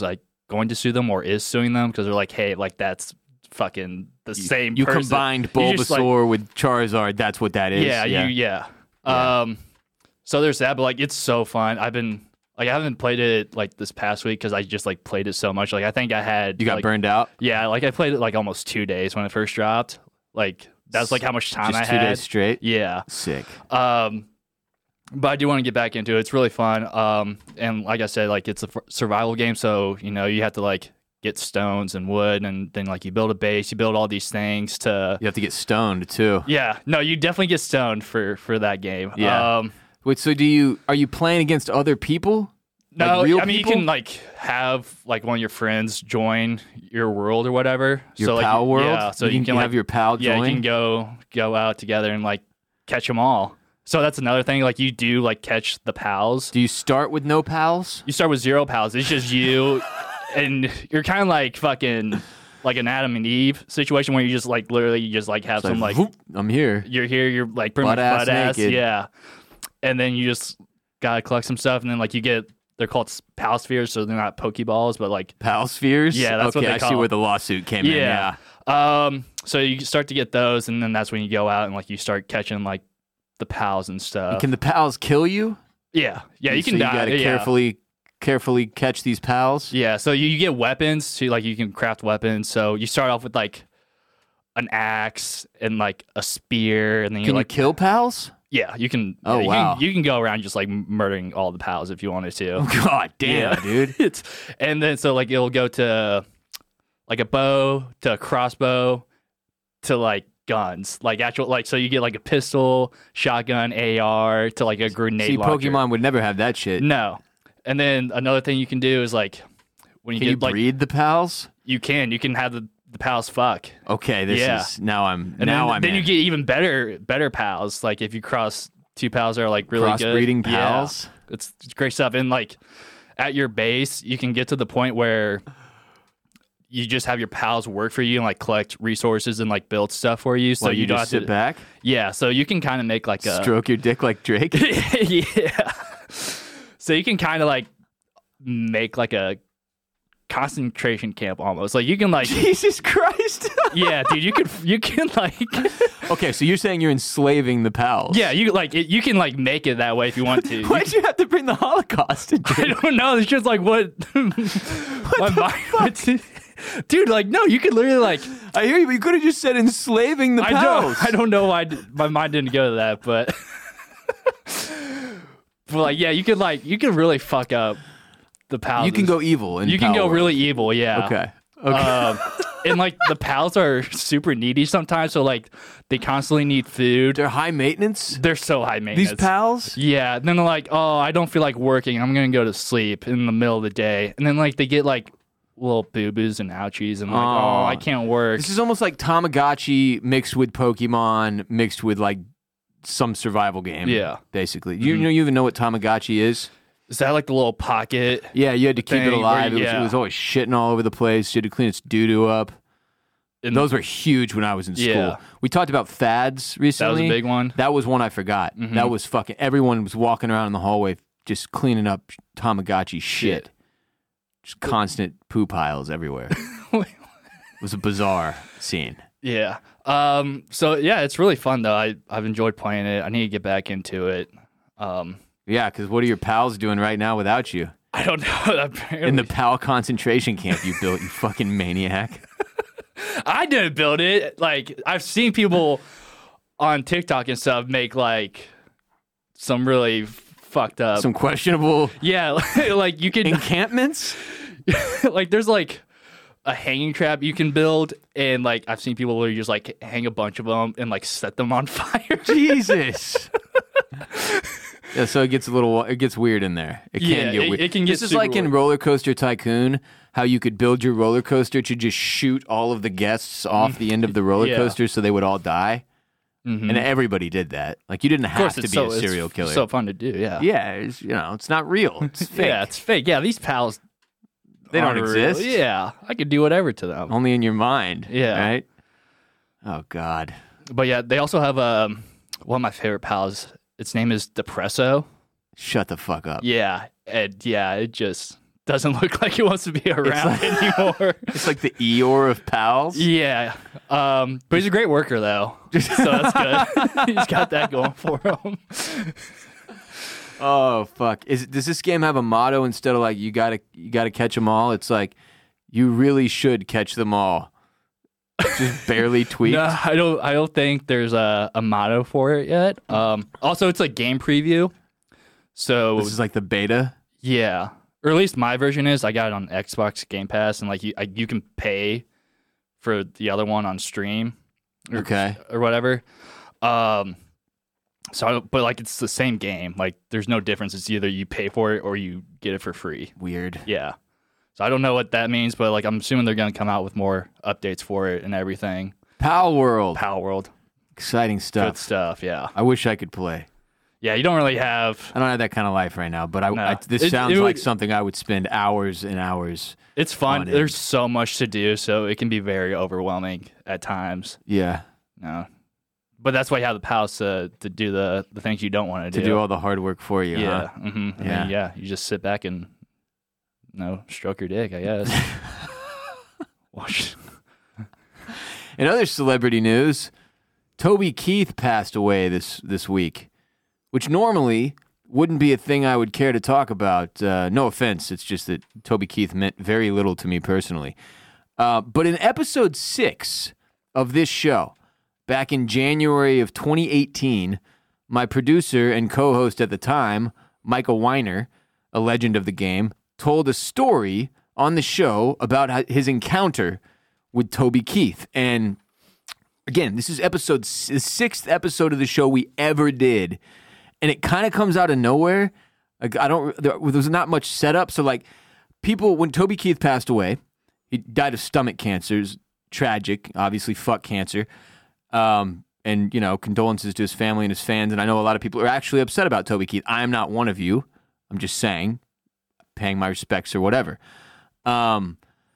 going to sue them or is suing them because they're like, hey, like that's fucking the same. You person. combined You just, like- Bulbasaur with Charizard. That's what that is. Yeah, you yeah. Yeah. Um, so there's that, but like it's so fun. I've been like I haven't played it like this past week because I just like played it so much. Like I think I had You got like, burned out. Yeah, like I played it like almost two days when it first dropped. Like that's like how much time Just I two had. days straight. Yeah. Sick. Um, but I do want to get back into it. It's really fun. Um, and like I said, like it's a f- survival game, so you know you have to like get stones and wood, and then like you build a base, you build all these things to. You have to get stoned too. Yeah, no, you definitely get stoned for for that game. Yeah. Um, Wait, so do you? Are you playing against other people? no, Like real I mean people? you can like have like one of your friends join your world or whatever. Your so, like, pal world. Yeah, so you can, you can have like, your pal yeah, join. you can go go out together and like catch them all. So that's another thing. Like you do like catch the pals. Do you start with no pals? You start with zero pals. It's just you, and you're kind of like fucking like an Adam and Eve situation where you just like literally you just like have It's some like whoop, I'm here. you're here, you're like pretty Butt much ass butt ass, naked. yeah. And then you just gotta collect some stuff, and then like you get they're called pal spheres, so they're not Pokeballs, but like Pal spheres. Yeah, that's okay, what they I call see it. where the lawsuit came in. yeah. Yeah. Um. So you start to get those, and then that's when you go out and like you start catching like the pals and stuff. Can the pals kill you? yeah, yeah. You so can you die. gotta yeah. carefully, carefully catch these pals. Yeah, so you, you get weapons too, like you can craft weapons. So you start off with like an axe and like a spear, and then you Can you like kill pals? yeah, you can. Oh, yeah, you wow. Can, you can go around just like murdering all the pals if you wanted to. God damn, Yeah. dude. It's and then so like it'll go to like a bow to a crossbow to like guns, like actual like so you get like a pistol, shotgun, A R to like a grenade See, launcher. Pokemon would never have that shit. No, and then another thing you can do is like when you Can you get like breed the pals? you can you can have the, the pals fuck. Okay, this Yeah. is now I'm And now then, I'm then in. you get even better better pals. Like if you cross two pals that are like really good. Crossbreeding Yeah. pals? It's, it's great stuff. And like at your base, you can get to the point where you just have your pals work for you and like collect resources and like build stuff for you. So What, you, you don't just have sit to. back, Yeah. So you can kind of make like a stroke your dick like Drake. yeah. So you can kind of like make like a concentration camp almost. Like you can like Jesus Christ. yeah, dude. You can you can like. Okay, so you're saying you're enslaving the pals? Yeah, you like it, you can like make it that way if you want to. Why'd you have to bring the Holocaust into I it? don't know. It's just like what, my mind went to. Dude, like no, you could literally like I hear you, but you could have just said enslaving the I pals. don't I don't know why I, my mind didn't go to that, but but like yeah, you could like you could really fuck up the pals. You can go evil. In You can Pal go World. really evil. Yeah. Okay. Okay. Um, and like the pals are super needy sometimes, so like they constantly need food. They're high maintenance. They're so high maintenance. These pals. Yeah, and then they're like, "Oh, I don't feel like working. I'm gonna go to sleep in the middle of the day." And then like they get like little boo boos and ouchies, and like, Aw. "Oh, I can't work." This is almost like Tamagotchi mixed with Pokemon mixed with like some survival game. Yeah. basically. You Mm-hmm. know, you even know what Tamagotchi is? Is that like the little pocket? Yeah, you had to keep Thing it where alive. you- It, was, yeah. it was always shitting all over the place. You had to clean its doo doo up. And Those were huge when I was in school. Yeah. We talked about fads that recently. was a big one. That was one I forgot. Mhm. That was fucking. Everyone was walking around in the hallway just cleaning up Tamagotchi shit. Shit. Just constant poo piles everywhere. It was a bizarre scene. Yeah. Um. So yeah, it's really fun though. I I've enjoyed playing it. I need to get back into it. Um. Yeah, because what are your pals doing right now without you? I don't know. Apparently, In the pal concentration camp you built, you fucking maniac. I didn't build it. Like I've seen people on TikTok and stuff make like some really fucked up. Some questionable yeah, like you can encampments? like there's like a hanging trap you can build, and like I've seen people where you just like hang a bunch of them and like set them on fire. Jesus. Yeah, so it gets a little, it gets weird in there. It can Yeah, get it- weird. it can get This is super like in weird. Roller Coaster Tycoon, how you could build your roller coaster to just shoot all of the guests off the end of the roller Yeah. coaster so they would all die. Mhm. And everybody did that. Like you didn't Of course, have to it's be so, a serial it's killer. So fun to do. Yeah. yeah, it's, you know, it's not real. It's fake. Yeah, it's fake. Yeah, these pals They don't aren't real. exist. Yeah, I could do whatever to them. Only in your mind. Yeah. Right? Oh God. But yeah, they also have um, one of my favorite pals. Its name is Depresso. Shut the fuck up. Yeah, and yeah, it just doesn't look like he wants to be around anymore. It's like the Eeyore of pals. Yeah. Um, but he's a great worker, though. So that's good. He's got that going for him. Oh fuck! Is does this game have a motto instead of like you gotta you gotta catch them all? It's like you really should catch them all. Just barely tweaked. No, I don't. I don't think there's a, a motto for it yet. Um, also, it's a game preview, so This is like the beta. yeah, or at least my version is. I got it on Xbox Game Pass, and like you, I, you can pay for the other one on stream, or, Okay. or whatever. Um, so, I don't- but like it's the same game. Like, there's no difference. It's either you pay for it or you get it for free. Weird. Yeah. So I don't know what that means, but like I'm assuming they're gonna come out with more updates for it and everything. Pal World. Pal World, Exciting stuff. good stuff. Yeah, I wish I could play. yeah. You don't really have. I don't have that kind of life right now, but I, No. I this It- sounds it would- like something I would spend hours and hours. It's fun. on it. There's so much to do, so it can be very overwhelming at times. Yeah. No, but that's why you have the pals to to do the the things you don't want to To do. do all the hard work for you, yeah, huh? hmm Yeah. yeah, yeah. You just sit back and you know, stroke your dick, I guess. Watch. In other celebrity news, Toby Keith passed away this this week, which normally wouldn't be a thing I would care to talk about. Uh, no offense, it's just that Toby Keith meant very little to me personally. Uh, but in episode six of this show, back in January of twenty eighteen, my producer and co-host at the time, Michael Weiner, a legend of the game, told a story on the show about how- his encounter with Toby Keith. And again, this is episode the sixth episode of the show we ever did, and it kind of comes out of nowhere. Like I don't, there, there was not much setup. So like, people when Toby Keith passed away, he died of stomach cancer. It's tragic, obviously. Fuck cancer. Um, and you know, condolences to his family and his fans. And I know a lot of people are actually upset about Toby Keith. I am not one of you. I'm just saying, paying my respects or whatever. Um,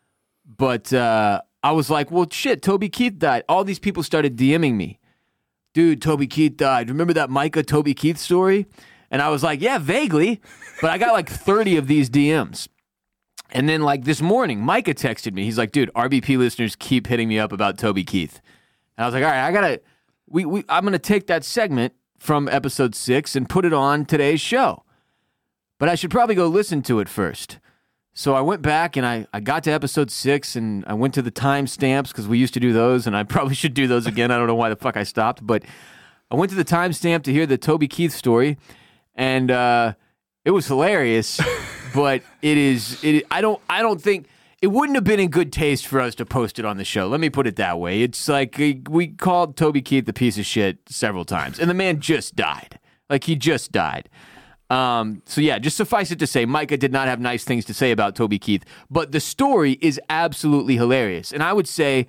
but uh, I was like, well, shit, Toby Keith died. All these people started DMing me. Dude, Toby Keith died. Remember that Micah Toby Keith story? And I was like, yeah, vaguely. But I got like thirty of these D Ms. And then like this morning, Micah texted me. He's like, dude, R B P listeners keep hitting me up about Toby Keith. And I was like, all right, I got to, we, we, I'm going to take that segment from episode six and put it on today's show. But I should probably go listen to it first. So I went back and I, I got to episode six and I went to the timestamps because we used to do those and I probably should do those again. I don't know why the fuck I stopped, but I went to the timestamp to hear the Toby Keith story and uh, it was hilarious, but it is, it, I don't, I don't think, it wouldn't have been in good taste for us to post it on the show. Let me put it that way. It's like uh, we called Toby Keith the piece of shit several times and the man just died. Like he just died. Um, so yeah, just suffice it to say, Micah did not have nice things to say about Toby Keith, but the story is absolutely hilarious. And I would say,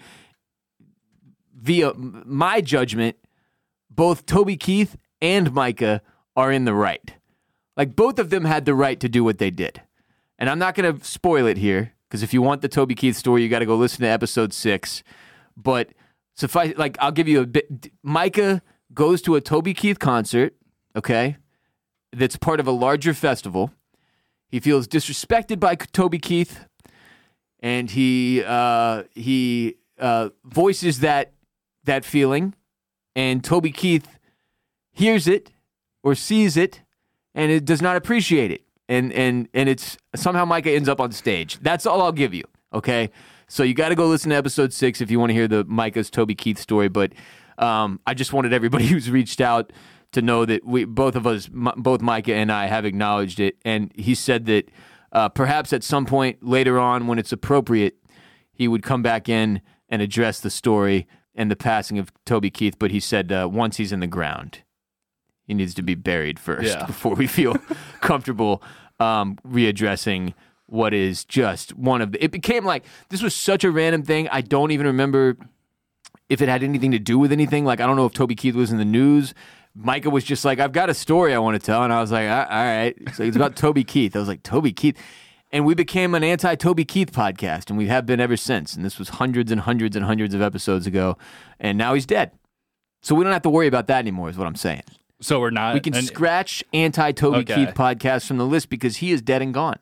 via my judgment, both Toby Keith and Micah are in the right. Like both of them had the right to do what they did. And I'm not going to spoil it here, because if you want the Toby Keith story, you got to go listen to episode six. But suffice, like I'll give you a bit. Micah goes to a Toby Keith concert, okay? That's part of a larger festival. He feels disrespected by Toby Keith, and he uh, he uh, voices that that feeling, and Toby Keith hears it or sees it, and it does not appreciate it, and and and it's somehow Micah ends up on stage. That's all I'll give you. Okay, so you got to go listen to episode six if you want to hear the Micah's Toby Keith story. But um, I just wanted everybody who's reached out to know that we, both of us, m- both Micah and I, have acknowledged it. And he said that uh, perhaps at some point later on, when it's appropriate, he would come back in and address the story and the passing of Toby Keith. But he said uh, once he's in the ground, he needs to be buried first Yeah. before we feel comfortable um, readdressing what is just one of the. It became like this was such a random thing. I don't even remember if it had anything to do with anything. Like I don't know if Toby Keith was in the news. Micah was just like, I've got a story I want to tell. And I was like, all right. So it's about Toby Keith. I was like, Toby Keith. And we became an anti-Toby Keith podcast, and we have been ever since. And this was hundreds and hundreds and hundreds of episodes ago. And now he's dead. So we don't have to worry about that anymore, is what I'm saying. So we're not. We can and- scratch anti-Toby Okay. Keith podcast from the list because he is dead and gone.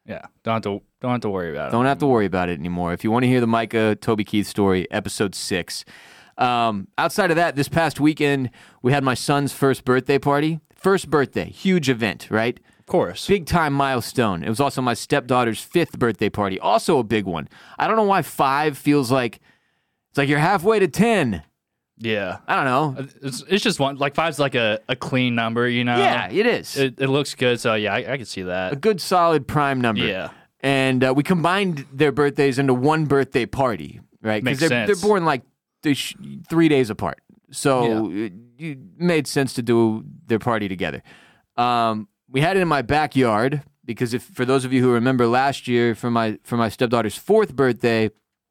Yeah, don't have to don't have to worry about it. Don't have to worry about it anymore. If you want to hear the Micah Toby Keith story, episode six. Um, outside of that, this past weekend, we had my son's first birthday party. First birthday, huge event, right? Of course. Big time milestone. It was also my stepdaughter's fifth birthday party, also a big one. I don't know why five feels like it's like you're halfway to ten. Yeah. I don't know. It's, it's just one, like five's like a, a clean number, you know? Yeah, it is. It, it looks good, so yeah, I, I can see a that. good, solid prime number. Yeah. And uh, we combined their birthdays into one birthday party, right? Makes they're, sense. they're born like th- sh- three days apart. So it, it made sense to do their party together. Um, we had it in my backyard because if for those of you who remember last year for my for my stepdaughter's fourth birthday,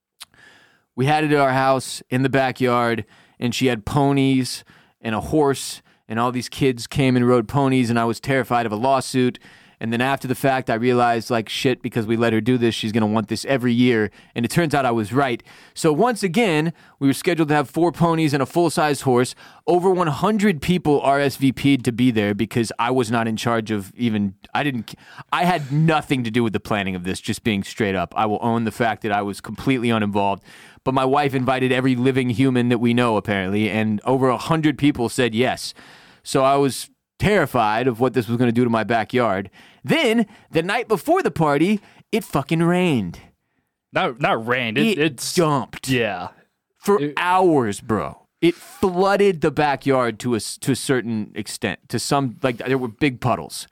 we had it at our house in the backyard, and she had ponies and a horse, and all these kids came and rode ponies, and I was terrified of a lawsuit. And then after the fact, I realized, like, shit, because we let her do this, she's going to want this every year. And it turns out I was right. So once again, we were scheduled to have four ponies and a full-size horse. Over one hundred people R S V P'd to be there because I was not in charge of even, I didn't, I had nothing to do with the planning of this, just being straight up. I will own the fact that I was completely uninvolved. But my wife invited every living human that we know, apparently, and over one hundred people said yes. So I was terrified of what this was going to do to my backyard. Then, the night before the party, it fucking rained. Not not rained. It It, it's dumped Yeah. for It- hours, bro. It flooded the backyard to a, s- to a certain extent, to some, like, there were big puddles.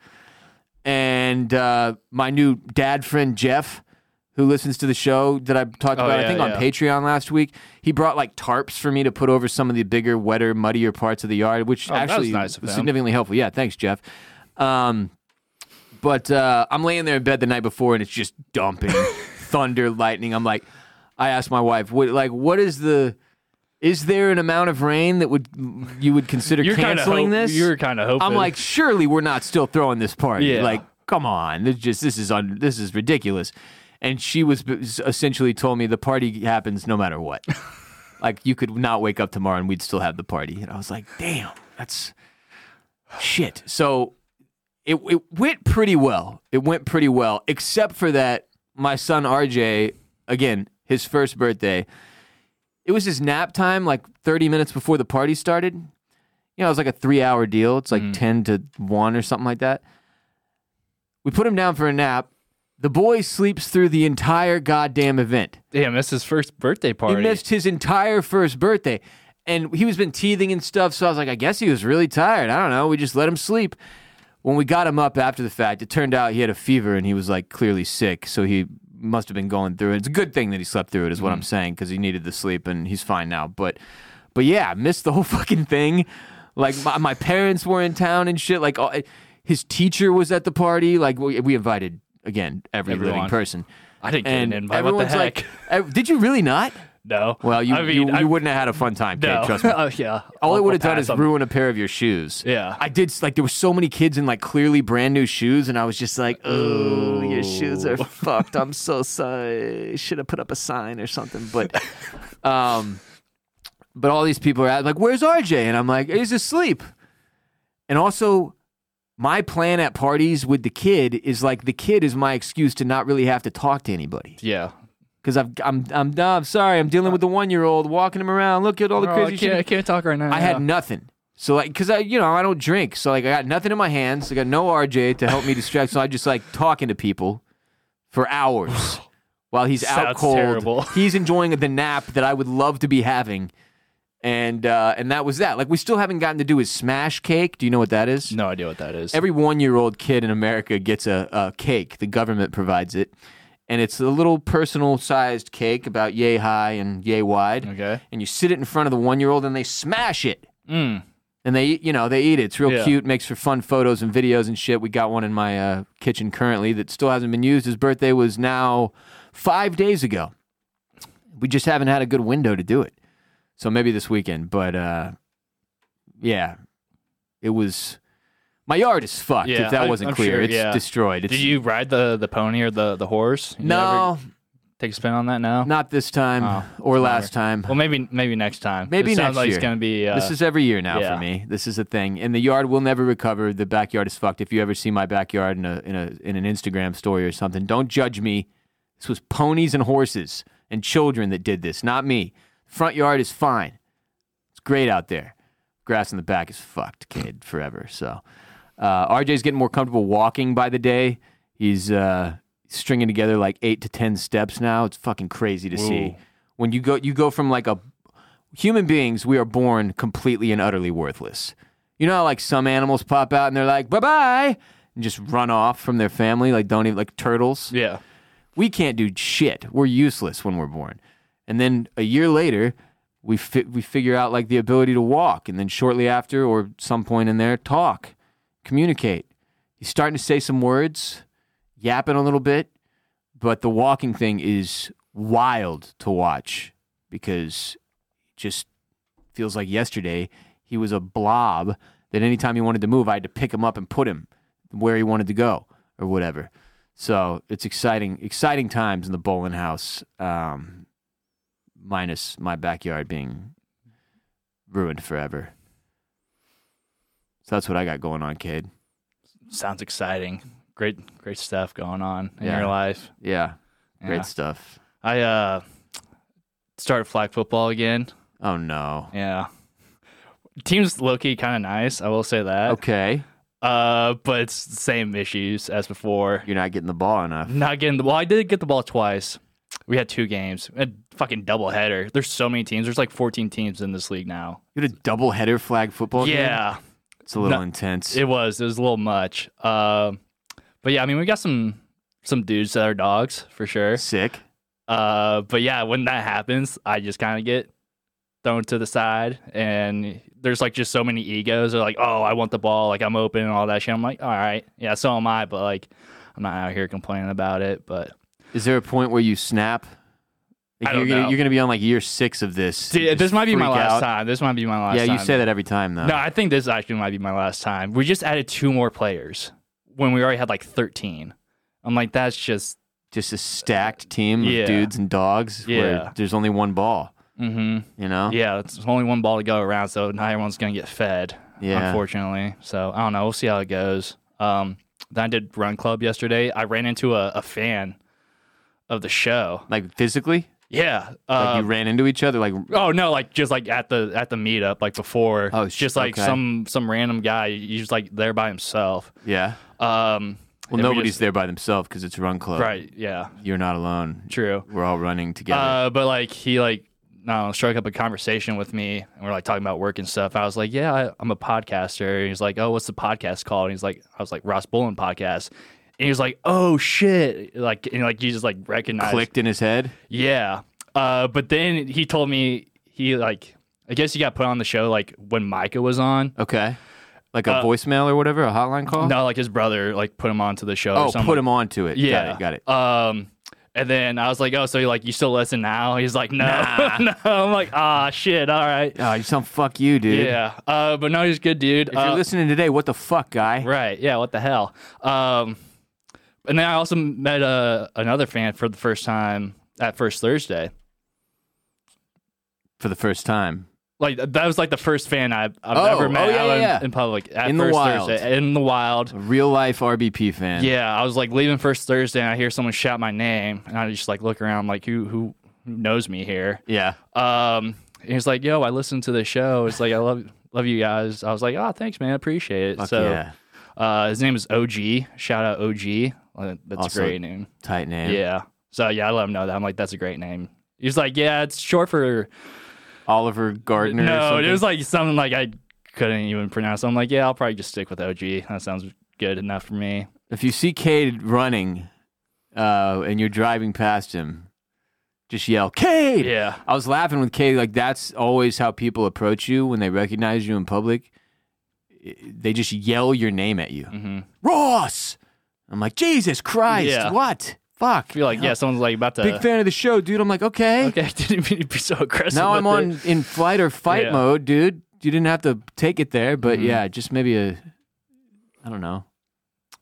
And uh, my new dad friend, Jeff, who listens to the show that I talked Oh, about, I yeah, think on yeah. Patreon last week, he brought like tarps for me to put over some of the bigger, wetter, muddier parts of the yard, which Oh, that was actually nice of was him. significantly helpful. Yeah, thanks, Jeff. Um, but uh, I'm laying there in bed the night before, and it's just dumping, thunder, lightning. I'm like, I asked my wife, what, like, what is the? Is there an amount of rain that would you would consider You're kinda canceling hope- this? You're kind of hoping. I'm like, surely we're not still throwing this party. Yeah. Like, come on, this just this is un, this is ridiculous. And she was essentially told me the party happens no matter what. Like, you could not wake up tomorrow and we'd still have the party. And I was like, damn, that's shit. So it it went pretty well. It went pretty well, except for that my son R J, again, his first birthday. It was his nap time, like thirty minutes before the party started. You know, it was like a three-hour deal. It's like Mhm. ten to one or something like that. We put him down for a nap. The boy sleeps through the entire goddamn event. damn, this is his first birthday party. He missed his entire first birthday. And he was been teething and stuff, so I was like, I guess he was really tired. I don't know. We just let him sleep. When we got him up after the fact, it turned out he had a fever and he was like clearly sick, so he must have been going through it. It's a good thing that he slept through it, is what I'm saying, because he needed the sleep and he's fine now. But, but yeah, missed the whole fucking thing. Like my, my parents were in town and shit. Like all, his teacher was at the party. Like we, we invited again every living Everyone. person. I didn't get And an invite. What the everyone's heck? like, ev- did you really not? no. Well, you I mean, you, I, you wouldn't have had a fun time, Kate. no. Trust me. Oh, yeah. All I'll- it would I'll have done pass is on- ruin a pair of your shoes. Yeah. I did, like, there were so many kids in, like, clearly brand new shoes, and I was just like, oh, your shoes are fucked. I'm so sorry. Should have put up a sign or something. But, um, but all these people are at, like, where's R J? And I'm like, he's asleep. And also, my plan at parties with the kid is, like, the kid is my excuse to not really have to talk to anybody. Yeah. Because I'm, I'm, I'm, I'm sorry, I'm dealing with the one-year-old, walking him around. Look at all the Oh, crazy I, shit. can't, I can't talk right now. I yeah. had nothing. So like, cause I, you know, I don't drink. So like, I got nothing in my hands. I got no R J to help me distract. So I just like talking to people for hours while he's out Sounds cold. terrible. He's enjoying the nap that I would love to be having. And, uh, and that was that. Like, we still haven't gotten to do his smash cake. Do you know what that is? No idea what that is. Every one-year-old kid in America gets a, a cake. The government provides it. And it's a little personal-sized cake about yay high and yay wide. Okay. And you sit it in front of the one-year-old and they smash it. Mm. And they, you know, they eat it. It's real Yeah. cute. Makes for fun photos and videos and shit. We got one in my uh, kitchen currently that still hasn't been used. His birthday was now five days ago. We just haven't had a good window to do it. So maybe this weekend. But uh, yeah, it was. My yard is fucked. Yeah, if that I- wasn't I'm clear, sure, it's yeah. destroyed. It's, Did you ride the, the pony or the, the horse? You No, take a spin on that now? Not this time Oh, or last bummer. time. Well, maybe maybe next time. Maybe it sounds next like year. It's gonna be. Uh, This is every year now yeah. for me. This is a thing, and the yard will never recover. The backyard is fucked. If you ever see my backyard in a in a in an Instagram story or something, don't judge me. This was ponies and horses and children that did this, not me. Front yard is fine. It's great out there. Grass in the back is fucked, kid, forever. So, uh, R J's getting more comfortable walking by the day. He's uh, stringing together like eight to ten steps now. It's fucking crazy to see. Whoa. When you go, you go from like a human beings. We are born completely and utterly worthless. You know how like some animals pop out and they're like bye bye and just run off from their family, like don't even like turtles. Yeah. We can't do shit. We're useless when we're born. And then a year later, we fi- we figure out like the ability to walk, and then shortly after, or some point in there, talk, communicate. He's starting to say some words, yapping a little bit, but the walking thing is wild to watch because it just feels like yesterday he was a blob that anytime he wanted to move, I had to pick him up and put him where he wanted to go or whatever. So it's exciting, exciting times in the Bolin house, um, minus my backyard being ruined forever. So that's what I got going on, kid. Sounds exciting. Great, great stuff going on in Yeah. your life. Yeah, great Yeah. stuff. I uh started flag football again. Oh no. Yeah. Team's low key kind of nice. I will say that. Okay, Uh, but it's the same issues as before. you're not getting the ball enough. Not getting the well. I did get the ball twice. We had two games. We had fucking double header. There's so many teams. There's like fourteen teams in this league now. You had a double header flag football game? Yeah, It's a little No, intense. it was. It was a little much. Um, but yeah, I mean, we got some some dudes that are dogs for sure. Sick. Uh, but yeah, when that happens, I just kind of get thrown to the side, and there's like just so many egos. They're like, "Oh, I want the ball. Like I'm open and all that shit." I'm like, "All right, yeah, so am I." But like, I'm not out here complaining about it. But Is there a point where you snap? Like, I don't you're, gonna, know. you're gonna be on like year six of this. Dude, Just this might be my freak last out. time. This might be my last Yeah, time. you say that every time though. No, I think this actually might be my last time. We just added two more players when we already had like thirteen. I'm like, that's just Just a stacked team Yeah. of dudes and dogs Yeah. where there's only one ball. mm-hmm. You know? Yeah, it's only one ball to go around, so not everyone's gonna get fed. Yeah. Unfortunately. So I don't know. We'll see how it goes. Um, then I did run club yesterday. I ran into a, a fan of the show. Like physically? Yeah. Like Uh, you ran into each other? Like oh no, like just like at the at the meetup, like before. Oh, sh- just like okay. some some random guy. He's just like there by himself. yeah. Um, Well, and we nobody's just- there by themselves because it's a run club. Right. Yeah. You're not alone. True. We're all running together. Uh, but like he like no struck up a conversation with me, and we're like talking about work and stuff. I was like, yeah, I, I'm a podcaster. And he's like, oh, what's the podcast called? And he's like, I was like, Ross Bullen podcast. And he was like, oh shit, like and like he just like recognized. Clicked in his head. Yeah. Uh, but then he told me he like I guess he got put on the show like when Micah was on. Okay. Like a Uh, voicemail or whatever, a hotline call? No, like his brother like put him onto the show. or Oh, something. put him onto it. Yeah, Got it. Got it. Um, and then I was like, "Oh, so you like you still listen now?" He's like, "No, Nah. no." I'm like, "Ah, shit. All right." Oh, you sound fuck you, dude. Yeah. Uh, but no, he's a good dude. If Uh, you're listening today, what the fuck, guy? right? Yeah. What the hell? Um, and then I also met uh, another fan for the first time at First Thursday. For the first time. Like that was like the first fan I've, I've Oh, ever met oh, yeah, out yeah, in, yeah. in public at In the First wild. Thursday in the wild. A real life R B P fan. Yeah, I was like leaving First Thursday, and I hear someone shout my name, and I just like look around, I'm like, who who who knows me here? Yeah. Um, and he's like, yo, I listened to the show. It's like I love love you guys. I was like, oh, thanks, man, I appreciate it. Fuck so, yeah. uh, his name is O G. Shout out O G. Uh, That's Also- a great name. Tight name. Yeah. So yeah, I let him know that. I'm like, that's a great name. He's like, yeah, it's short for Oliver Gardner. or no. something? It was like something like I couldn't even pronounce. I'm like, yeah, I'll probably just stick with O G. That sounds good enough for me. If you see Cade running uh, and you're driving past him, just yell, Cade! Yeah. I was laughing with Cade. Like, that's always how people approach you when they recognize you in public. I- They just yell your name at you. Mm-hmm. Ross! I'm like, Jesus Christ, Yeah. what? Fuck. I feel like yeah, someone's like about to. Big fan of the show, dude. I'm like, okay. Okay, I didn't mean to be so aggressive. Now I'm with on it. in flight or fight Yeah. mode, dude. You didn't have to take it there, but Mhm. yeah, just maybe a, I don't know.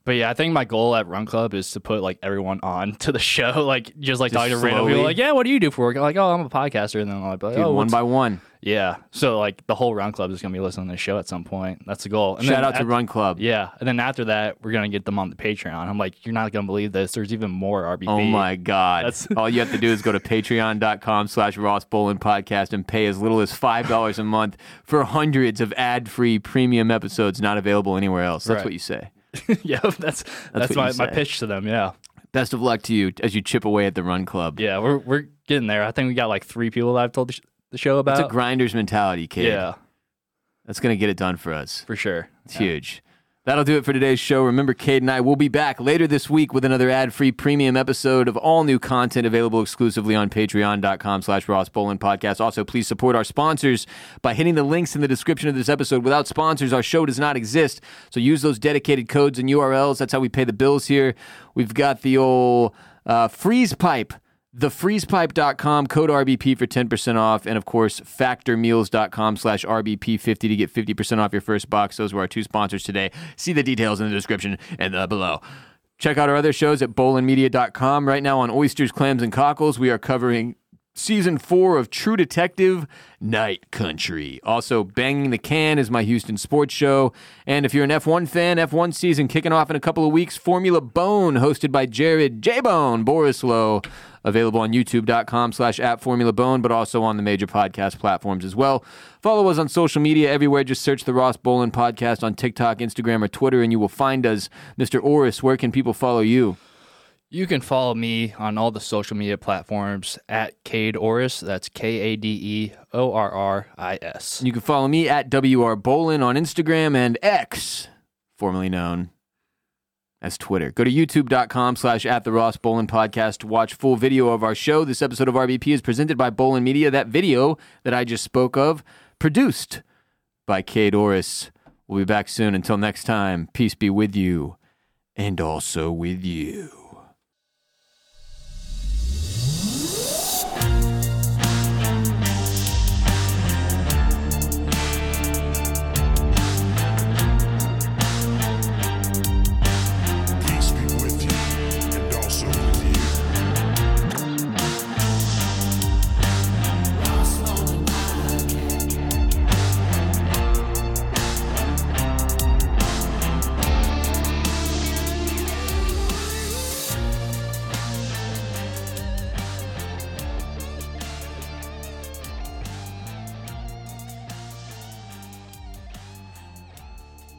But yeah, I think my goal at Run Club is to put like everyone on to the show, like just like Just talking to random people, slowly? like, yeah, what do you do for work? Like, oh, I'm a podcaster, and then I'll be like, Dude, oh, one what's- by one. yeah. So like the whole Run Club is gonna be listening to the show at some point. That's the goal. And Shout then out to at- Run Club. Yeah, and then after that, we're gonna get them on the Patreon. I'm like, you're not gonna believe this. There's even more R B P. Oh my God. That's- All you have to do is go to patreon.com slash Ross Bolin podcast and pay as little as five dollars a month for hundreds of ad-free premium episodes not available anywhere else. That's Right. what you say. yeah, that's that's, what my, you my say. pitch to them. Yeah, Best of luck to you as you chip away at the Run Club. yeah, we're we're getting there. I think we got like three people that I've told the, sh- the show about. It's a grinder's mentality, kid. yeah, That's going to get it done for us. for sure. It's huge. That'll do it for today's show. Remember, Cade and I will be back later this week with another ad-free premium episode of all new content available exclusively on patreon.com slash Ross Bolin podcast. Also, please support our sponsors by hitting the links in the description of this episode. Without sponsors, our show does not exist. So use those dedicated codes and U R Ls. That's how we pay the bills here. We've got the old uh, freeze pipe. the freeze pipe dot com, code R B P for ten percent off, and of course, factormeals.com slash R B P fifty to get fifty percent off your first box. Those were our two sponsors today. See the details in the description and uh, below. Check out our other shows at bolin media dot com. Right now on Oysters, Clams, and Cockles, we are covering Season four of True Detective Night Country. Also, Banging the Can is my Houston sports show. And if you're an F one fan, F one season kicking off in a couple of weeks. Formula Bone, hosted by Jared J-Bone Borislow. Available on youtube.com slash at Formula Bone, but also on the major podcast platforms as well. Follow us on social media everywhere. Just search the Ross Bolin Podcast on TikTok, Instagram, or Twitter, and you will find us. Mister Orris, where can people follow you? You can follow me on all the social media platforms at Cade Orris. That's K A D E O R R I S. You can follow me at W R Bolin on Instagram and X, formerly known as Twitter. Go to youtube.com slash at the Ross Bolin Podcast to watch full video of our show. This episode of R B P is presented by Bolin Media. That video that I just spoke of, produced by Cade Orris. We'll be back soon. Until next time, peace be with you and also with you. Peace be with you, and also with you.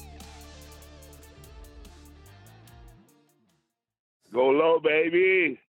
Go low, baby.